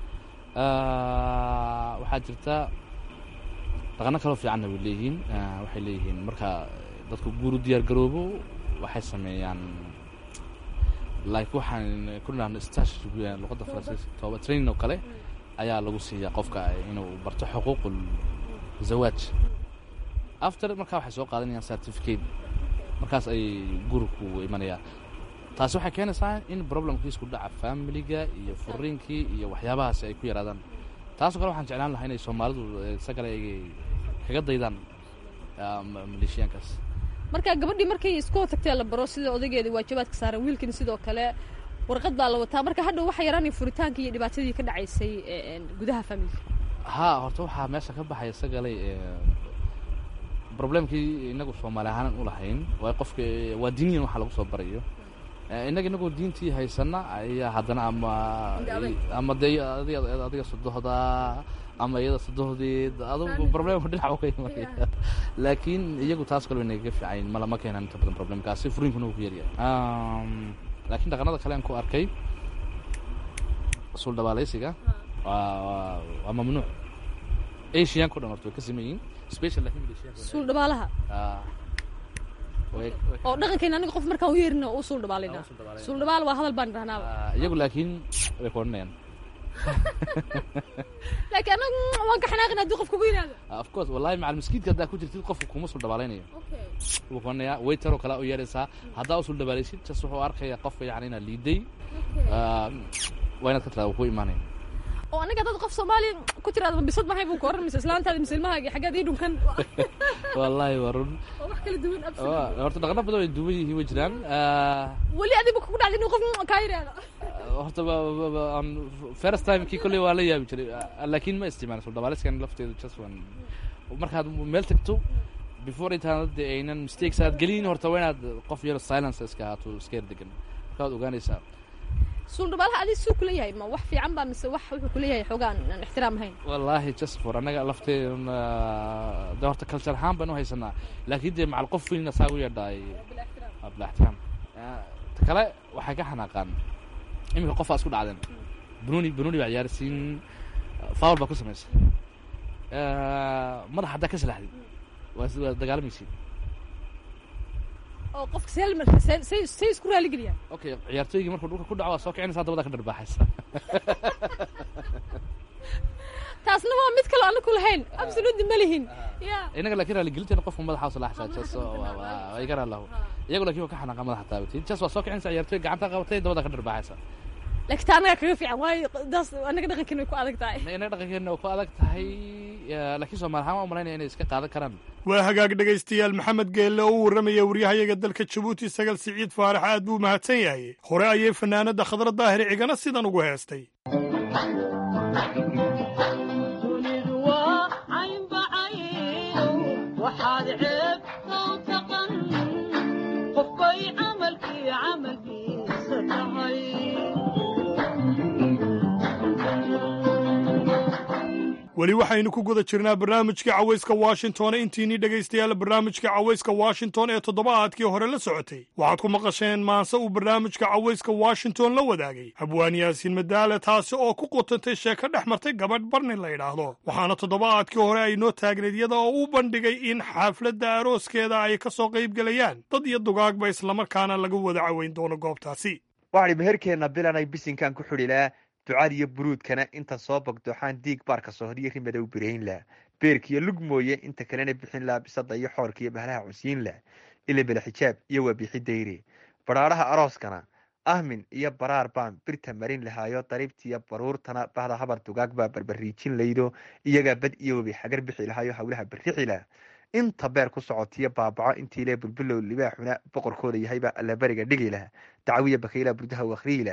S14: waxaa jirta dhaqano kaloo fiicanna way leeyihiin waxay leeyihiin marka dadku guur u diyaar garoobo waxay sameeyaan like waxaan ku nidhahno stash luqadda faransiiska tooba training oo kale ayaa lagu siiyaa qofka inuu barto xuquuqul zawaaj. after markaa waxay soo qaadanayaan certificate markaas ay guriku imanayaan. taasi waxay keenaysaa in problemkiis ku dhaca familiga iyo furiinkii iyo waxyaabahaas ay ku yaraadaan. taasoo kale waxaan jeclaan lahaa inay soomaalidu isagale ay kaga daydaan maleeshiyaankaas.
S17: marka gabadhii markay isku tagtay la baro sida odageeda waajibaadka saaran wiilkina sidoo kale warqad baa la wataa marka hadhow waxa yaraanay furitaanka iyo dhibaatadii ka dhacaysay gudaha familka.
S14: ha horta waxaa meesha ka baxay isagale problemkii inagu Soomaali ahaan u lahayn waa qofka waa diiniyan waxa lagu soo barayo inaga inagu diintii haysana ayaa hadana ama ama day adiga adiga sodohda ama iyada sodohdeed adigu problem ku dhinac ka yimaada laakiin iyagu taas kale inay ka fiican ma lama keenan inta badan problemkaasi furiinkuna uu ku yaryahay. um laakiin dhaqanada kale aan ku arkay sul dabaaleysiga waa waa mamnuuc Asian ku dhanarto ka sameeyeen special laakiin Asian
S17: sul dabaalaha ah oo dhaqankeena aniga qof markaan u yeerino oo sul dabaalina sul dabaal waa hadal baan rahnaa
S14: iyagu laakiin way koonayaan
S17: laakiin anagu waan ka xanaaqina hadii qofku ku yiraahdo
S14: of course wallahi macal miskiidka hadaa ku jirtid qofku kuma sul dabaaleynayo okay wuu koonaya waiter oo kala u yeeraysaa hadaa sul dabaaleysid just wuxuu arkaya qofka yaani ina liiday ah wayna ka tiraado ku iimaanay
S17: oo aniga dad qof Soomaali ku tiraado bisad maxay buu koran mis islaantaada misilmahaaga xageed ii dhunkan
S14: wallahi warun
S17: oo wax kala duwan absolutely
S14: horta dhaqano badan ay duwan yihiin way jiraan
S17: wali adigu ku dhacday inuu qof ka yiraahdo
S14: horta on first time kii kulli waa la yaabi jiray laakiin ma isticmaalo soo dabaaleskan lafteedu just one markaad meel tagto before it had aynan mistakes aad gelin horta waa inaad qof yar silence iska haato iska degan markaad ogaanaysaa
S17: sul dabaalaha adii suu kula yahay ma wax fiican baa mise wax wuxuu kula yahay xogaan aan ixtiraam hayn
S14: wallahi just for anaga lafteena doorta culture ahaan baan u haysanaa laakiin de macal qof weyn asaagu yadhay bila ixtiraam kale waxay ka xanaaqaan imika qof asku dhacdeen bununi bununi baa ciyaarsiin foul ba ku sameysay madax hadda ka salaxday waa dagaalmaysi
S17: oo qofka selmer say say isku raali galiya
S14: okay ciyaartooyga markuu dhulka ku dhaco soo kicinaysa dabada ka dharbaaxaysa
S17: taasna waa mid kale aan ku lahayn absolutely malihin
S14: ya inaga laakiin raali gelinteena qofka madaxa soo laxaysa soo waa ay garan lahu iyagu laakiin ka xanaqa madaxa taabtay just waa soo kicinaysa ciyaartooyga gacanta qabatay dabada ka dharbaaxaysa
S17: laakiin anaga kaga fiican way daas anaga dhaqankeena way ku adag tahay
S14: anaga dhaqankeena way ku adag tahay laakiin Soomaali ahaan ma inay iska qaadan karaan.
S12: waa hagaag dhegaystayaal maxamed geelle oo u warramaya waryahayaga dalka Jabuuti sagal siciid faarax aad buu mahadsan yahay hore ayay fanaanada khadra daahir cigana sidan ugu heestay waxaad ceeb soo taqan qofkay camalkii camalkiisa tahay weli waxaynu ku guda jirnaa barnaamijka cawayska washington intiinii dhegaystayaal barnaamijka cawayska washington ee toddobaadkii hore la socotay waxaad ku maqasheen maanse uu barnaamijka cawayska washington la wadaagay abwaan yaasiin madaale taasi oo ku qutantay sheeko dhex martay gabadh barni la yidhaahdo waxaana toddobaadkii hore ay noo taagneed iyada oo u bandhigay in xaafladda arooskeeda ay ka soo qaybgelayaan dad iyo dugaagba islamarkaana laga wada cawayn doono goobtaasi
S13: waxaani meherkeenna bilanay bisinkan ku xidhilaa ducaad iyo buruudkana inta soo bogdooxaan diig baarka sohoriyo rimada u birayn lah beerkiiyo lug mooye inta kalena bixin lah bisada iyo xoorka iyo bahlaha cunsiin lah ilabela xijaab iyo waa bixi dayre badhaadhaha arooskana ahmin iyo baraar baan birta marin lahaayo dariibtiiyo baruurtana bahda habar dugaag baa barbariijin laydo iyagaa bad iyo webi xagar bixi lahaayo hawlaha barrixi lah inta beer ku socotiyo baabaco intii lee bulbulow libaaxuna boqorkooda yahaybaa allabariga dhigi lah dacwiya bakayla burdaha u akhriyi lah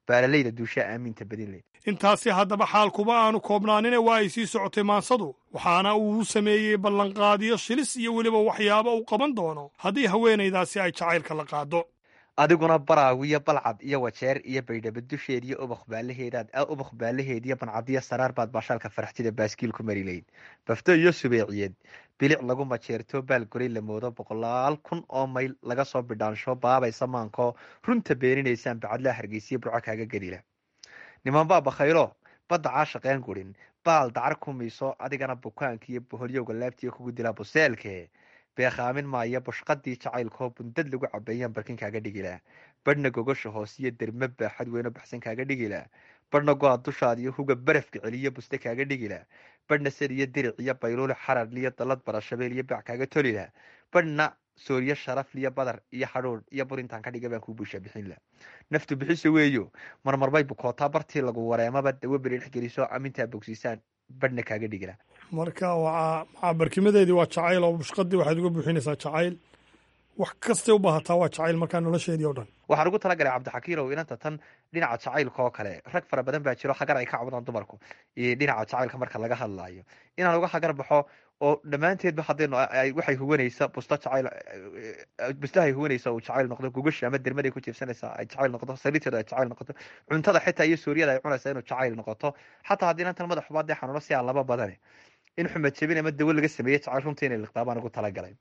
S13: baalalayda duushaa aaminta badin leh.
S12: intaasi haddaba xaal kuma aanu koobnaanine waa ay sii socotay maansadu waxaana uu sameeyey ballanqaadiyo shilis iyo weliba waxyaabo uu qaban doono haddii haweenaydaasi ay jacaylka la qaado.
S13: adiguna baraawiyo balcad iyo wajeer iyo baydhabo dusheed iyo ubaq baalaheedaad ubaq baalaheed iyo bancadiyo saraar baad baashaalka faraxtida baaskiil ku mari layd bafto iyo subeeciyeed bilic lagu majeerto baalgoray la moodo boqolaal kun oo mayl laga soo bidhaansho baabay samaanko runta beeninaysaan bacadlaa hargeysiyo burco kaaga gelila nimanbaa bakhaylo badda caashaqeen gurin baal dacar ku miiso adigana bukaanka iyo boholyowga laabtiiyo kugu dilaa buseelke beekhaamin maayo bushqadii jacaylkoo bundad lagu cabeeyaan barkin kaaga dhigilaa badhna gogosha hoos iyo derma baaxad weyno baxsan kaaga dhigilaa badhna go-a dushaad iyo huga barafka celiyo buste kaaga dhigilaa badhna sad iyo diric iyo bayluuli xararliyo dalad barashabeel iyo baac kaaga tolila badhna sooriyo sharafliyo badar iyo hadhuudh iyo burintaan ka dhiga baan kuu buusha bixin la naftu bixiso weeyo marmarbay bukootaa bartii lagu wareemaba dawo beri dhex geliso amintaa bogsiisaan badhna kaaga dhigila
S12: marka waa maxaa barkimadeedii waa jacayl oo bushqadii waxaad uga buuxinaysaa jacayl wax kastay u baahataa waa jacayl markaa nolosheedii o dhan
S13: waxaan ugu talagalay cabdixakiirow inanta tan dhinaca jacaylka oo kale rag fara badan baa jiro hagar ay ka cabdaan dumarku iyo dhinaca jacaylka marka laga hadlaayo inaan uga hagar baxo oo dhammaanteedba haddaynu waxay huwanaysa busta jacayl bustahay huwanaysa uu jacayl noqdo gugasha ama dermaday ku jiibsanaysaa ay jacayl noqoto sariirteeda ay jacayl noqoto cuntada xitaa iyo suuriyada ay cunaysaa inuu jacayl noqoto xataa haddii inantan madax xubaadee xanuuno si aan laba badane in xumad jabin ama dawo laga sameeyey jacayl runtii inay liqdaa baan ugu talagalay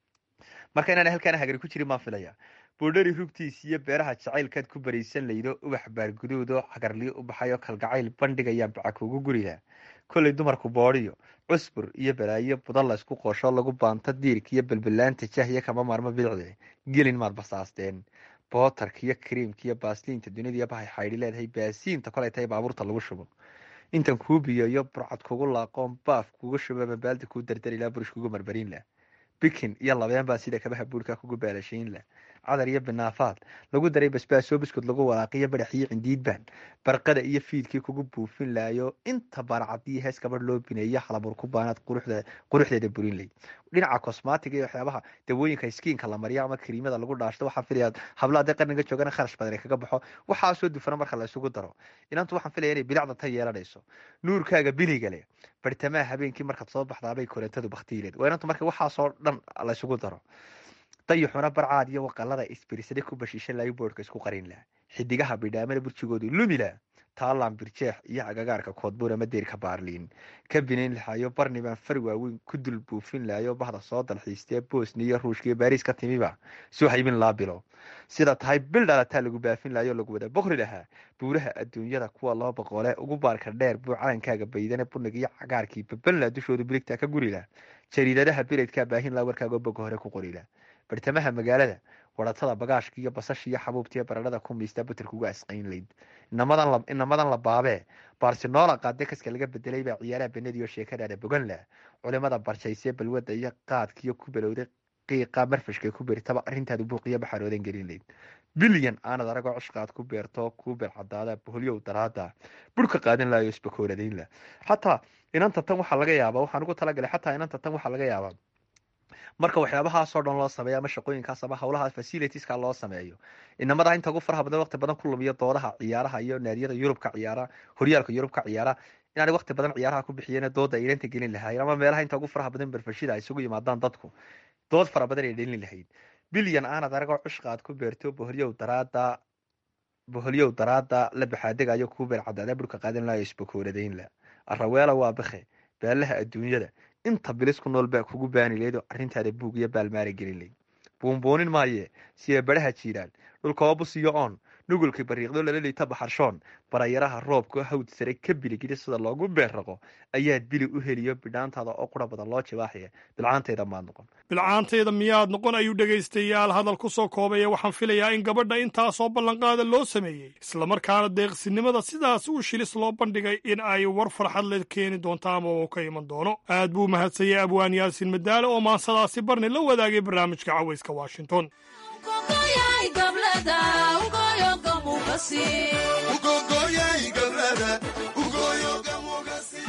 S13: marka inaan halkaana hagari ku jirin maan filaya boodhari rugtiis iyo beeraha jacaylkaad ku baraysan laydo ubax baarguduudo hagarliyo u baxayo kalgacayl bandhigayaan baca kuugu guriga kollay dumarku boodhiyo cusbur iyo balaayo budan la isku qoosho lagu baanto diirka iyo balbalaanta jahya kama maarmo bidicde gelin maad basaasteen bootarka iyo kariimka iyo baasliinta dunida bahay xaydhi leedahay baasiinta kolay tahay baabuurta lagu shubo intan kuu biyo iyo burcad kugu laaqoon baaf kuga shubo mabaalda kuu dardari laha burish kugu marmarin lah bikin iyo labeen baa sida kabaha buulka kugu baalashayn lah cadar iyo binaafaad lagu daray basbaasoo biskod lagu walaaqiyo badax iyo cindiidbaan barqada iyo fiidkii kugu buufin lahayo inta baarcadiyo hees gabadh loo bineeyo halabur ku baanaad quruxdeeda burin layd dhinaca cosmatic iyo waxyaabaha dawooyinka skiinka la mariyo ama kariimada lagu dhaashto waxaan filayaa hablo hadday qarniga joogana kharash badan kaga baxo waxaa soo dufana marka la isugu daro inantu waxaan filaya inay bilicda ta yeelanayso nuurkaaga biliga leh bartamaha habeenkii markaad soo baxdaabay korantadu baktiileed waa inantu marka waxaasoo dhan la isugu daro dayuxuna barcaad iyo waqalada isbirisade ku bashiishan layo boodhka isku qarin lah xidigaha bidhaamada burjigoodu lumila taalaan birjeex iyo agagaarka koodbuur ama deerka baarliin ka binayn lahayo barni baan far waaweyn ku dul buufin lahayo bahda soo dalxiistee bosni iyo ruushka iyo baariis ka timiba soo haybin laabilo sida tahay bil dhalataa lagu baafin lahayo lagu wada boqri lahaa buuraha adduunyada kuwa loo boqoole ugu baarka dheer buu calankaaga baydane bunig iyo cagaarkii babanla dushoodu biligtaa ka guri lah jariidadaha bileedkaa baahin laha warkaaga boga hore ku qori lah bartamaha magaalada waratada bagaashka iyo basasha iyo xabuubtiiyo baradhada ku miista buterkuga asqayn layd inamadan la baabee barcelona qaade kaska laga bedelay baa ciyaaraha benediyo sheekadaada bogan lah culimada barjaysee balwada iyo qaadkiyo ku balowday qiiqa marfashka ku beertaba arrintaadu buuqiyo baxaroodan gelin layd bilyan aanad aragoo cushqaad ku beerto ku beercadaada boholyow daraada burka qaadan lahayo isbakooladayn lah xataa inanta tan waxaa laga yaabaa waxaan ugu talagalay xataa inanta tan waxaa laga yaabaa marka waxyaabahaasoo dhan loo sameeyo ama shaqooyinkaas ama howlaha facilitieska loo sameeyo inamada inta ugu faraha badan waqti badan ku lumiyo doodaha ciyaaraha iyo naadiyada yurub ka ciyaara horyaalka yurub ka ciyaara inaanay waqti badan ciyaaraha ku bixiyeen dooda ay inta gelin lahaayeen ama meelaha inta ugu faraha badan barfashida ay isugu yimaadaan dadku dood fara badan ay dhalin lahayd bilyan aanad aragoo cushqaad ku beerto boholyow daraada boholyow daraada la baxaadegayo kuu beer cadaada burka qaadan lahayo isbakooladayn la araweela waa bakhe baalaha adduunyada inta bilis ku nool baa kugu baani leedo arrintaada buug iyo baalmaara gelin leyd buunbuunin maaye siya baraha jiiraan dhulkaba busiyo oon nugulkii bariiqdo lala leyta baxarshoon barayaraha roobka hawd sare ka biligida sida loogu beerraqo ayaad bili u heliyo bidhaantaada oo qura badan loo jibaaxaya bilcaantayda maad noqon
S12: bilcaantayda miyaad noqon ayuu dhegaystayaal hadal ku soo koobaya waxaan filayaa in gabadha intaasoo ballanqaada loo sameeyey islamarkaana deeqsinimada sidaas uu shilis loo bandhigay in ay war farxad le keeni doonto ama uu ka iman doono aad buu mahadsanyay abwaan yaasin madaale oo maansadaasi barni la wadaagay barnaamijka cawayska washington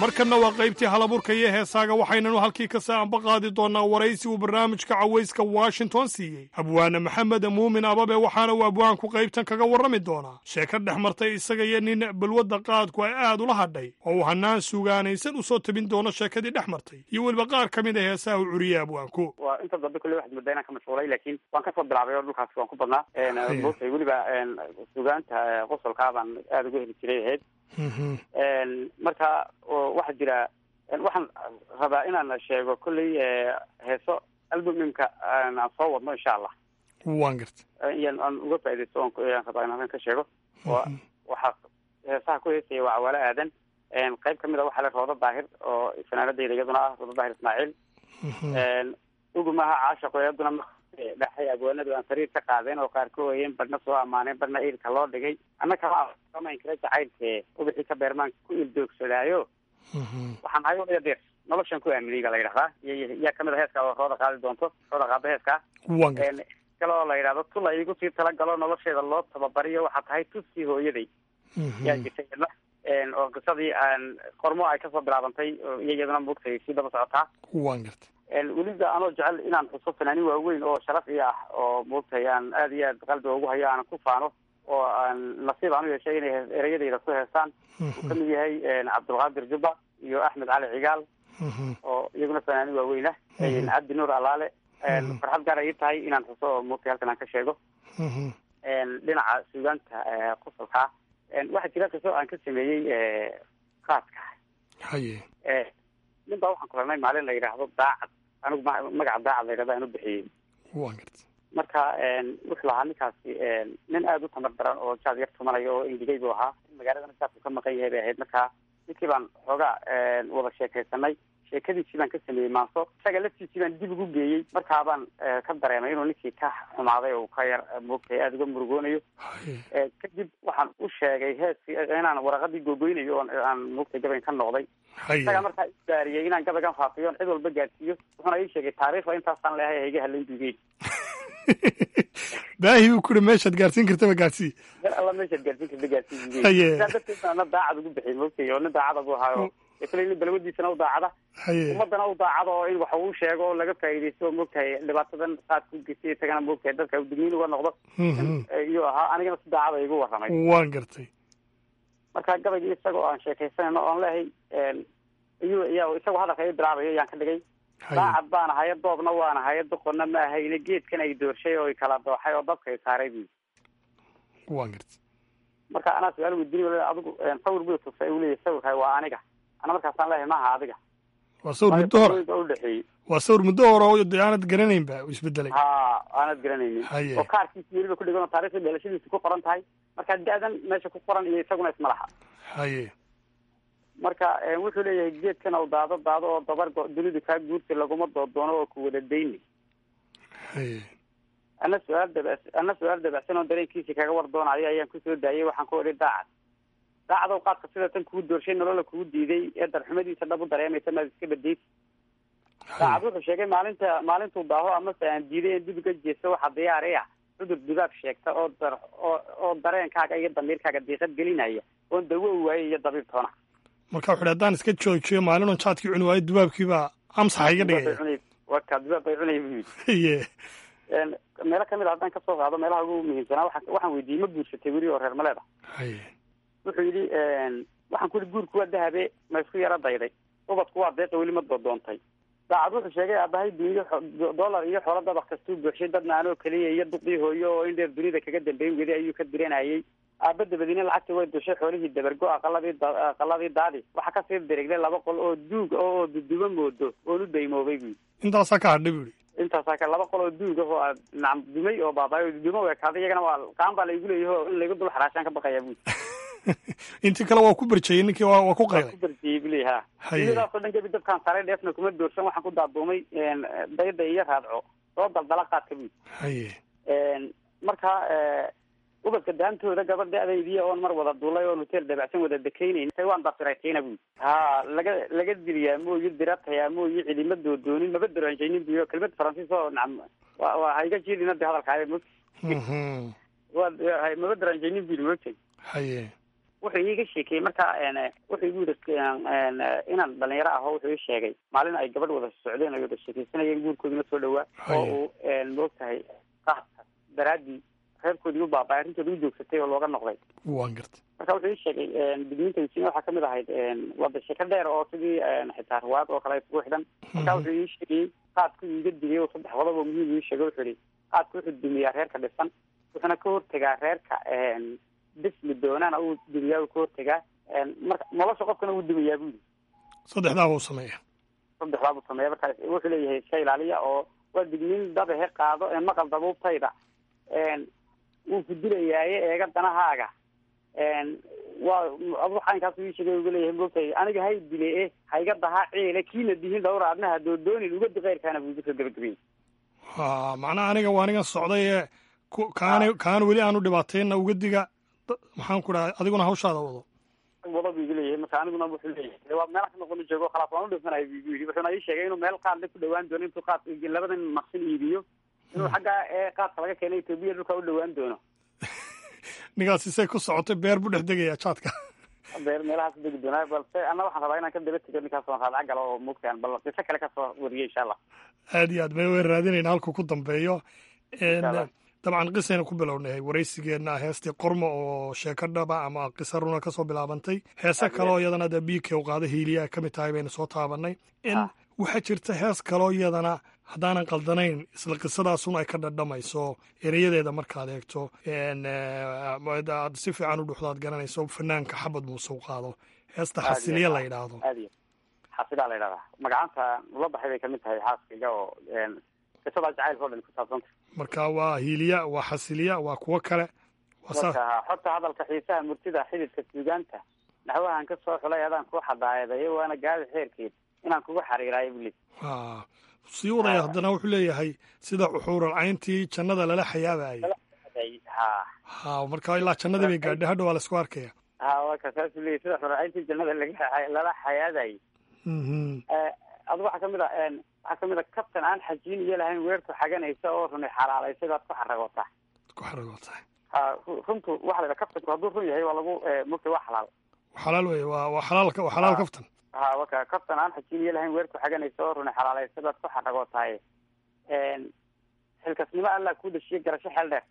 S12: markanna waa qaybtii halaburka iyo heesaaga waxaynanu halkii ka saanba qaadi doonnaa waraysi uu barnaamijka cawayska washington siiyey abwaane maxamed muumin ababe waxaana uu abwaanku qaybtan kaga warrami doonaa sheeko dhex martay isaga iyo nin balwadda qaadku ay aad ula hadhay oo uu hannaan sugaanaysan u soo tabin doono sheekadii dhex martay iyo weliba qaar ka mid a heesaha u curiyey abwaanku
S16: waa inta dambe kulle waxaad moodaa inaan ka mashquulay laakiin waan ka soo bilaabay oo dhulkaas waan ku badnaa moogtay weliba sugaanta qosolkaa baan aada uga heli jiray ahayd marka waxaa jira waxaan rabaa inaan sheego kolley heeso albumimka aan soo wadno insha allah
S12: waan garta
S16: iyan aan uga faaidaysto aan rabaa inaan ka sheego waxaa heesaha ku heesaya waa cawaalo aadan qayb kamid a waxaa le roodo daahir oo fanaanadayda iyaduna ah roodo daahir ismaaciil ugumaha caashaqo iyaduna dhaxay abwaanadu aan sariir ka qaadeen oo qaar ka wayeen badhna soo ammaaneen badhna iilka loo dhigay annaka amankala jacaylke ubixii ka beermaan ku ildoogsadaayo waxaan ahay waya deer noloshan ku aaminay baa la yidhahdaa yaa kamid a heeskaa oo rooda qaadi doonto rooda qaado heeskaa kale oo la yidhahdo tula iigu sii talagalo nolosheeda loo tababariyo waxaa tahay tusii hooyaday yaa jirtay iyadna oo qisadii aan qormo ay kasoo bilaabantay iyo iyaduna mugtay sii daba socotaa
S12: waan garta
S16: weliba anoo jecel inaan xuso fanaanin waaweyn oo sharaf iyo ah oo moogtay aan aada iyo aad qalbiga ugu hayo aanan ku faano oo aan nasiib aan u yeeshay inay ereyadayda ku heestaan uu kamid yahay cabdulqaadir jubba iyo axmed cali cigaal oo iyaguna fanaanin waaweyn ah cabdi nuur alaale farxad gaar ay ii tahay inaan xuso oo moogtay halkan aan ka sheego dhinaca suugaanta qosolkaa waxaa jira qiso aan ka sameeyey qaadka
S12: haye
S16: nin baa waxaan kulanay maalin la yidhaahdo daacad anigu magaca daacad la yidhahda aan u bixiyey
S12: waan garta
S16: marka wuxuu lahaa ninkaasi nin aada u tamar daran oo jaad yar tumanaya oo ingigay buu ahaa magaaladana jaadku ka maqan yahay bay ahayd marka ninkii baan xoogaa wada sheekaysanay sheekadiisii baan ka sameeyey maanso isaga laftiisii baan dib ugu geeyey markaa baan ka dareemay inuu ninkii ka xumaaday oo ka yar moogtay aada uga murugoonayo kadib waxaan u sheegay heeskii inaan waraqadii googoynayo oo aan moogtay gabayn ka noqday isagaa markaa isbaariyey inaan gabaygan faafiyo on cid walba gaadsiiyo wuxuuna ii sheegay taariikhda intaasaan leehay hayga hadlayn dugeyn
S12: baahi uu kuri meeshaad gaarsiin kartaba gaadsii
S16: meel alla meeshaad gaarsiin karta gaadsiiy saa darteed ana daacad ugu bixiyay moogtay oo nin daacada buu ahaayo kale balwadiisana u daacada ummadana u daacada oo in wax uu sheego oo laga faa'iidaysto oo moogtahay dhibaatadan qaad ku gesiy isagana moogtahay dadka digniin uga noqdo iyuu ahaa anigana si daacada igu warramay
S12: waan gartay
S16: marka gabaygii isagoo aan sheekaysanayno oon leehay iyu iya isagoo hadalka i bilaabayo yaan ka dhigay daacad baan ahaye doobna waan ahaye doqonna ma ahayne geedkan ay doorshay oo i kala dooxay oo dabka i saaray bu
S12: waan gartay
S16: marka anaa su-aal weydiinay adigu sawir buu tugsay uu leeyahy sawirkaay waa aniga ana markaasaan leehay maaha adiga
S12: waa sawir muddo hore
S16: udhexeeyey waa
S12: sawir muddo hore oo de aanad garanayn ba isbedelay
S16: ha aanad garanaynin oo kaarkiisi weliba ku dhigan oo taarikhda dhalashadiisa ku qoran tahay marka da-dan meesha ku qoran iyo isaguna isma laha
S12: haye
S16: marka wuxuu leeyahay geedkan oo daado daado oo dabar dunidu kaa guurta laguma doodoono oo ku wada dayni
S12: haye
S16: ana su-aal daba ana su-aal dabacsan oo dareenkiisii kaga war doonayo ayaan kusoo daayay waxaan ku odhi daacad daacad oo qaadka sida tan kugu doorshay nolola kugu diiday ee darxumadiisa dhab u dareemaysa maad iska badaysa daacad wuxuu sheegay maalinta maalintuu daaho amase aan diiday in dib uga jeesto waxa diyaari ah cudur dubaab sheegta oo dar oo oo dareenkaaga iyo damiirkaaga diiqad gelinaya oon dawo u waayay iyo dabiib toona
S12: marka wuxu hi haddaan iska joojiyo maalin on jaadkii cuni waayo dubaabkiibaa amsaxa iga dhigaya
S16: waka dubaab bay cunaya bu
S12: ye
S16: meelo kamid a haddaan kasoo qaado meelaha ugu muhiimsanaa waa waxaan weydiiyey ma guursatay weli oo reer maleeda
S12: haye
S16: wuxuu yidhi waxaan ku yihi guurku waa dahabe ma isku yaro dayday ubadku waa deeqa weli ma dodoontay daacad wuxuu sheegay aabahay duniyo dollar iyo xoolo dabaq kastuu buuxshay dadna anoo keliya iyo duqii hooyo oo in dheer dunida kaga dambeyn weli ayuu ka diranayay aaba dabadiina lacagta way dushay xoolihii dabargo aqaladii aqaladii daadi waxaa kasii diriglay laba qol oo duug oo duduba moodo oon u daymoobay buyi
S12: intaasaa ka hadhay bu i
S16: intaasaa ka laba qol oo duug ah oo aad nacam dumay oo baabaayo oo duduma weekaaday iyagana waa qaan baa laigu leeyahy oo in laigu dul xaraashaan ka baqaya buyi
S12: intii kale waa ku berjeyey ninkii waa waa ku qaylay
S16: ku berjeyey buli ha iyadaasoo dhan gebi dabkaan saray dheefna kuma doorsan waxaan ku daaduumay dayda iyo raadco soo daldala qaadka buyi
S12: haye
S16: marka ubadka daantooda gabadh da-daydiya oon mar wada duulay oon hotel dabacsan wada dekaynayn waan dafiraytayna buyi ha laga laga diliyaa mooyi diratayaa mooyi cidima doodoonin maba daranjaynin buyo kelmad faransiis oo nacam wa waa hayga jiidina de hadalkaayo mog wa maba daranjaynin buyi mogtay
S12: haye
S16: wuxuu iiga sheekeeyey marka wuxuu igu yidhi inaan dhalinyaro aho wuxuu ii sheegay maalin ay gabadh wada socdeen ay wada sheekeysanayeen guurkoodina soo dhawaa oo uu moog tahay qaadka daraaddii reerkoodii u baabay arrintoodi u joogsatay oo looga noqday
S12: waan gartay
S16: marka wuxuu ii sheegay digniinta wisiin waxaa kamid ahayd wada sheeko dheer oo sidii xitaa riwaayad oo kale isugu xidhan marka wuxuu ii sheegay qaadku iiga digay oo saddex qodob oo muhiim ii sheegay wuxuu yihi qaadku wuxuu dumiyaa reerka dhisan wuxuuna ka hortegaa reerka dhismi doonana uu dumiyaa uu ka hortegaa marka nolosha qofkana uu dumiyaa buu yidhi
S12: saddexdaa buu sameeya
S16: saddexdaa buu sameeya marka wuxuu leeyahay iska ilaaliya oo waa digniin dabahe qaado maqal dabuubtayda wuu ku dilayaaye eega danahaaga waa waxaankaas ii sheegay uga leeyahay moogtahay aniga hay dile e hayga dahaa ciile kiina dihin dhawra adnaha doodoonin uga diqeyrkaana buu igu soo gabagabeyey
S12: ha macnaha aniga waa anigan socday ee kaana kaana weli aanu dhibaatayna uga diga maxaan ku dhahay adiguna hawshaada wado
S16: wado buu igu leeyahay marka aniguna wuxuu leeyahay waa meelaha ka noqon joogo khalaas waan u dhifanayo buu igu yidhi wuxuuna ii sheegay inuu meel qaadle ku dhawaan doono intuu qaad labadan maqsin iibiyo inuu xagga ee qaadka laga keenay etoobiya dhulka u dhawaan doono
S12: ninkaas isay ku socotay beer buu dhex degayaa jaadka
S16: beer meelahaas degi doonaa balse anna waxaan rabaa inaan ka daba tego ninkaas waan raadca galo oo moogtaan bal qiso kale kasoo wariyay insha allah
S12: aad iyo aad may way raadinayna halkuu ku dambeeyo dabcan qisayna ku bilownay waraysigeenna heestii qormo oo sheeko dhaba ama qiso runa kasoo bilaabantay heese kaloo iyadana dee biike u qaada hiiliyaa ka mid tahay baynu soo taabanay in waxaa jirta hees kaloo iyadana haddaanan qaldanayn isla qisadaasun ay ka dhadhamayso erayadeeda markaad eegto aad si fiican u dhuxdaad garanayso fanaanka xabad muuse u qaado heesta xasiliya la yidhaahdo
S16: xasiliya la yidhahdaa magacanta ula baxay bay kamid tahay xaaskayga oo qisadaa jacaylka o dhan ku saabsanta
S12: marka waa hiiliya waa xasiliya waa kuwo kale
S16: xogta hadalka xiisaha murtida xididka suugaanta naxwahan ka soo xulay adaan ku xadaayaday waana gaadi xeerkeed inaan kugu xariiraayo buli
S12: sii wadaya haddana wuxuu leeyahay sida xuural cayntii jannada lala xayaabayay ha marka ilaa jannadii bay gaadhay hadha waa la isku arkaya
S16: ha waa ka saasuu leeyahy sida xuural cayntii jannada lala xayaabayay adu waxaa kamid a waxaa kamid a kabtan aan xajiin iyo lahayn weerku xaganaysa oo runi xalaalaysay baad ku xaragootaa
S12: ku xaragootaa
S16: ha runtu waxa la yidhaha kabtanku hadduu run yahay waa lagu mugta waa xalaal
S12: xalaal wey waa waa xalaal waa xalaal kaftan
S16: ha waka kabtan aan xajiin iyo lahayn weerku xaganaysa oo runi xalaalaysa baad ku xaragootaay xilkasnimo alla ku dhashiye garasho xeel dheer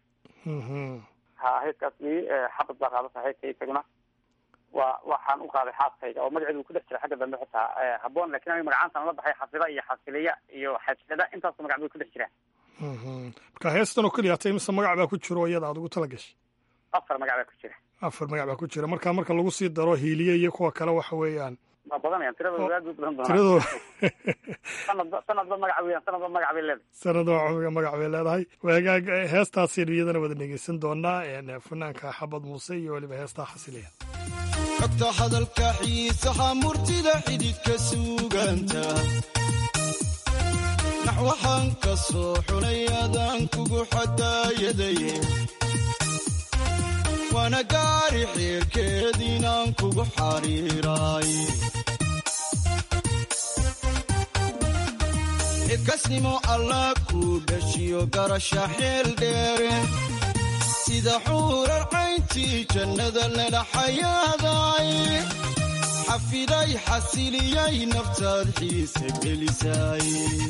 S16: ha heeskaas xabad baa qaada saaxiibka isaguna waa waxaan u qaaday xaaskayga oo magaceedu ku dhex jira xagga dambe xitaa habboon lakin aniga magacaantan la baxay xafida iyo xasiliya iyo xajada intaas magac bay ku dhex jiraan
S12: marka heestan oo keliya hata mise magac baa ku jiro iyada aad ugu tala gashay
S16: afar magac baa ku jira
S12: afar magac baa ku jira marka marka lagu sii daro hiiliye iyo kuwa kale waxa weeyaan
S16: waa badanayaan tiradooda aad u badan doonaa
S12: tiradooda
S16: sanadba sanadba magac weeyaan sanadba magac bay leedahay
S12: sanadba magac bay leedahay waagaag heestaasaynu iyadana wada dhegeysan doonaa fanaanka xabad muuse iyo weliba heestaa xasiliya
S15: xogta hadalka xiisaha murtida xididka suuganta naxwahan ka soo xulay adaan kugu xadaayadaye waana gaari xeerkeed inaan kugu xariiraay xilkasnimo alla ku dhashiyo garasha xeel dheere sida xuurar cayntii jannada lala xayaaday xafiday xasiliyay naftaad xiisa gelisay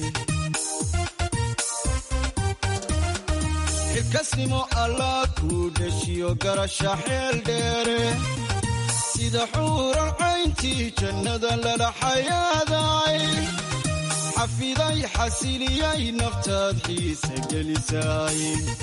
S15: xilkasnimo alla ku dhashiyo garasha xeel dheere sida xuurar cayntii jannada lala xayaaday xafiday xasiliyay naftaad xiisa gelisay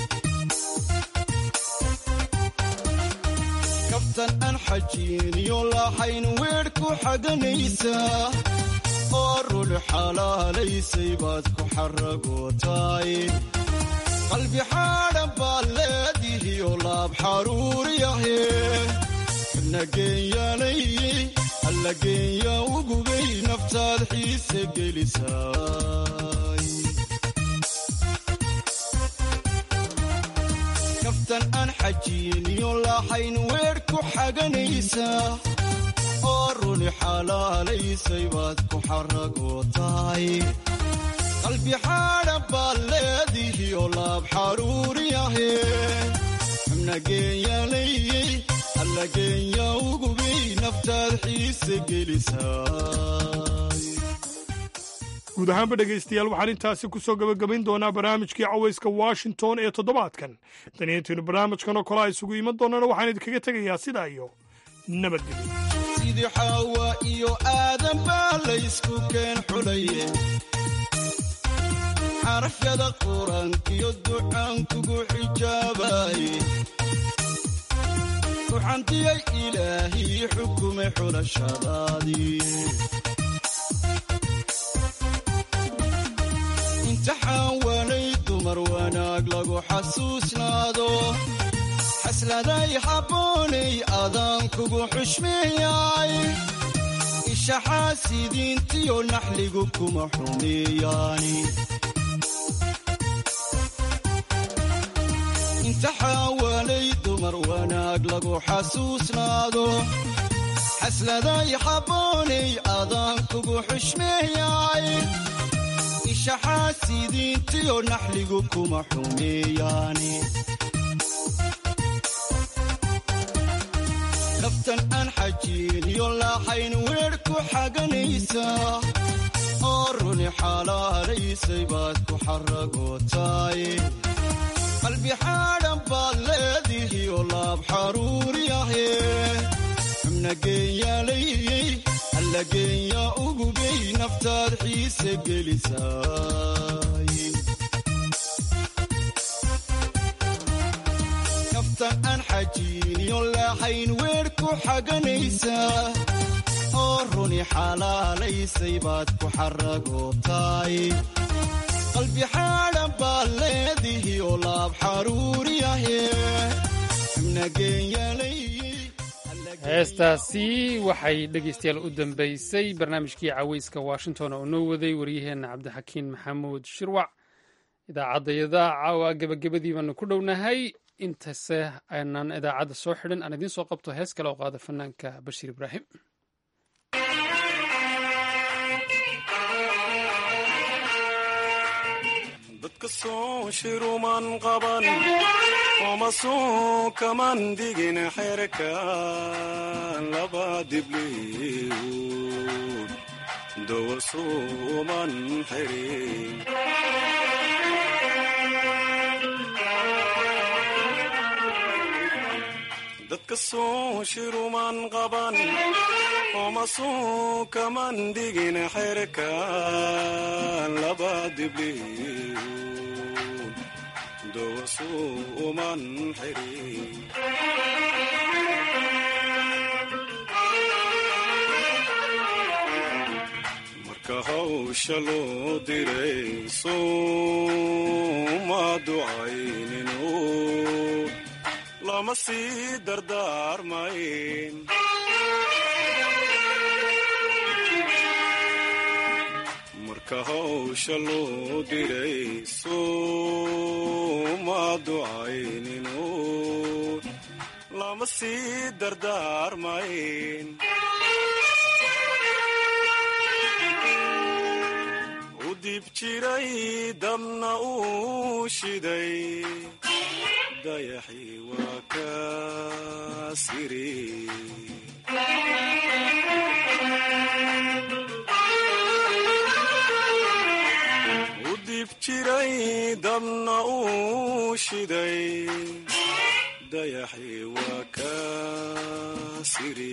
S15: kaftan aan xajiiniyo lahayn weedh ku xaganaysaa oo rul xalaalaysay baad ku xaragootaay qalbi xaadhan baad leedihiyo laab xaruuriyahe xubna geenyaanay alla geenya ugubay naftaad xiisa gelisaay kaftan aan xajiiniyo lahayn weedh ku xaganaysaa oo runi xalaalaysay baad ku xaragootaay qalbi xaadhan baad leedihiyo laab xaruuriyahe xubna geenyaanayey alla allageenya ugubay naftaad xiise gelisaay.
S12: guud ahaanba dhegaystayaal waxaan intaasi ku soo gebagabayn doonaa barnaamijkii cawayska washington ee toddobaadkan. daniintiinu barnaamijkan oo kale a isugu iman doonana waxaan idinkaga tegayaa sidaa iyo nabadgelyo.
S15: sidii xaawa iyo aadan baa laysku keen xulaye xarafyada qur-aankiyo ducaankugu xijaabaye ruxantiyay ilaahii xukumay xulashadaadii imtixaan waanay dumar wanaag lagu xasuusnaado xasladay habboonay adaan kugu xushmeeyay isha xaasidiintiyo naxligu kuma xumeeyaani imtixaan waanay dumar wanaag lagu xasuusnaado xasladay habboonay adaan kugu xushmeeyay isha xaasidiintiyo naxligu kuma xumeeyaani naftan aan xajiiniyo laaxayn weer ku xaganaysaa oo runi xalaalaysay baad ku xaragootaay qalbi xaadhan baad leedihiyo laab xaruuriyahe xubna geenyaalayey alla geenya ugubay naftaad xiise gelisaay. naftan aan xajiiniyo laaxayn weer ku xaganaysaa oo runi xalaalaysay baad ku xaragootaay qalbi xaadhan baad leedihiyo laab xaruuriyahe xubna geenyaalayey.
S2: heestaasi waxay dhegaystayaal u dambaysay barnaamijkii cawayska washington oo noo waday waryaheenna cabdixakiin maxamuud shirwac. idaacadayada caawa gebagabadii baanu ku dhownahay. intase aanan idaacadda soo xidhin aan idiin soo qabto hees kale oo qaada fanaanka bashiir ibraahim.
S18: dadka soo shiruman qaban oma soo kaman digin xerka laba dibliyood dawa sooman xirin dadka soo shiruman qaban oma soo kaman digin xerka laba dibliyood dawa sooman xirin marka hawsha loo diray sooma ducaynino lama sii dardaarmayn marka hawsha loo diray sooma ducaynino lama sii dardaarmayn u dib jiray dabna uu shiday dayaxii waa ka siri u dib jiray dabna uu shiday dayaxii waa ka siri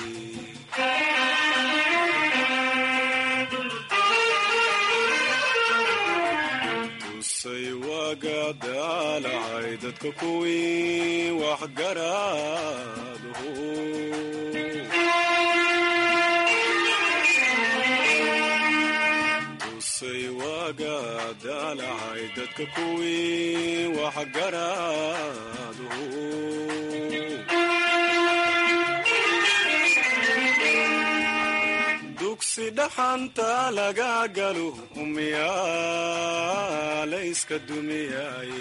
S18: say waaga daalacay dadka kuwii waxgaraadhu tusay waaga daalacay dadka kuwii waxgaraadhu dugsi dhaxanta laga galo umiyaa layska dumiyay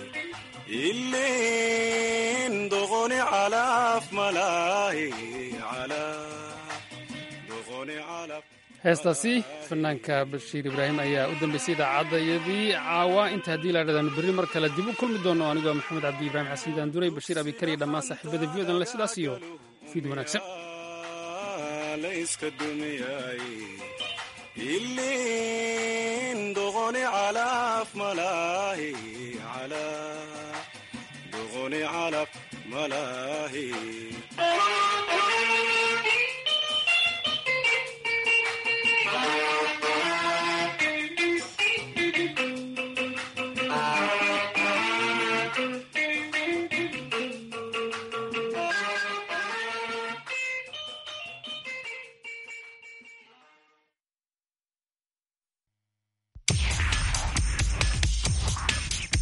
S18: ilin doqoni calaf malaahi doqoni calaf
S2: heestaasi fanaanka bashiir ibraahim ayaa u dambeysay idaacadayadii caawa inta haddii la dhadaan berri mar kale dib u kulmi doono anigoo maxamed cabdi ibraahim xasan daanduray bashiir abikar iyo dhammaan saaxiibada v odan le sidaas iyo fiid wanaagsan
S18: layska dumiyay ilin doqoni calaf malaahi calaf doqoni calaf malaahi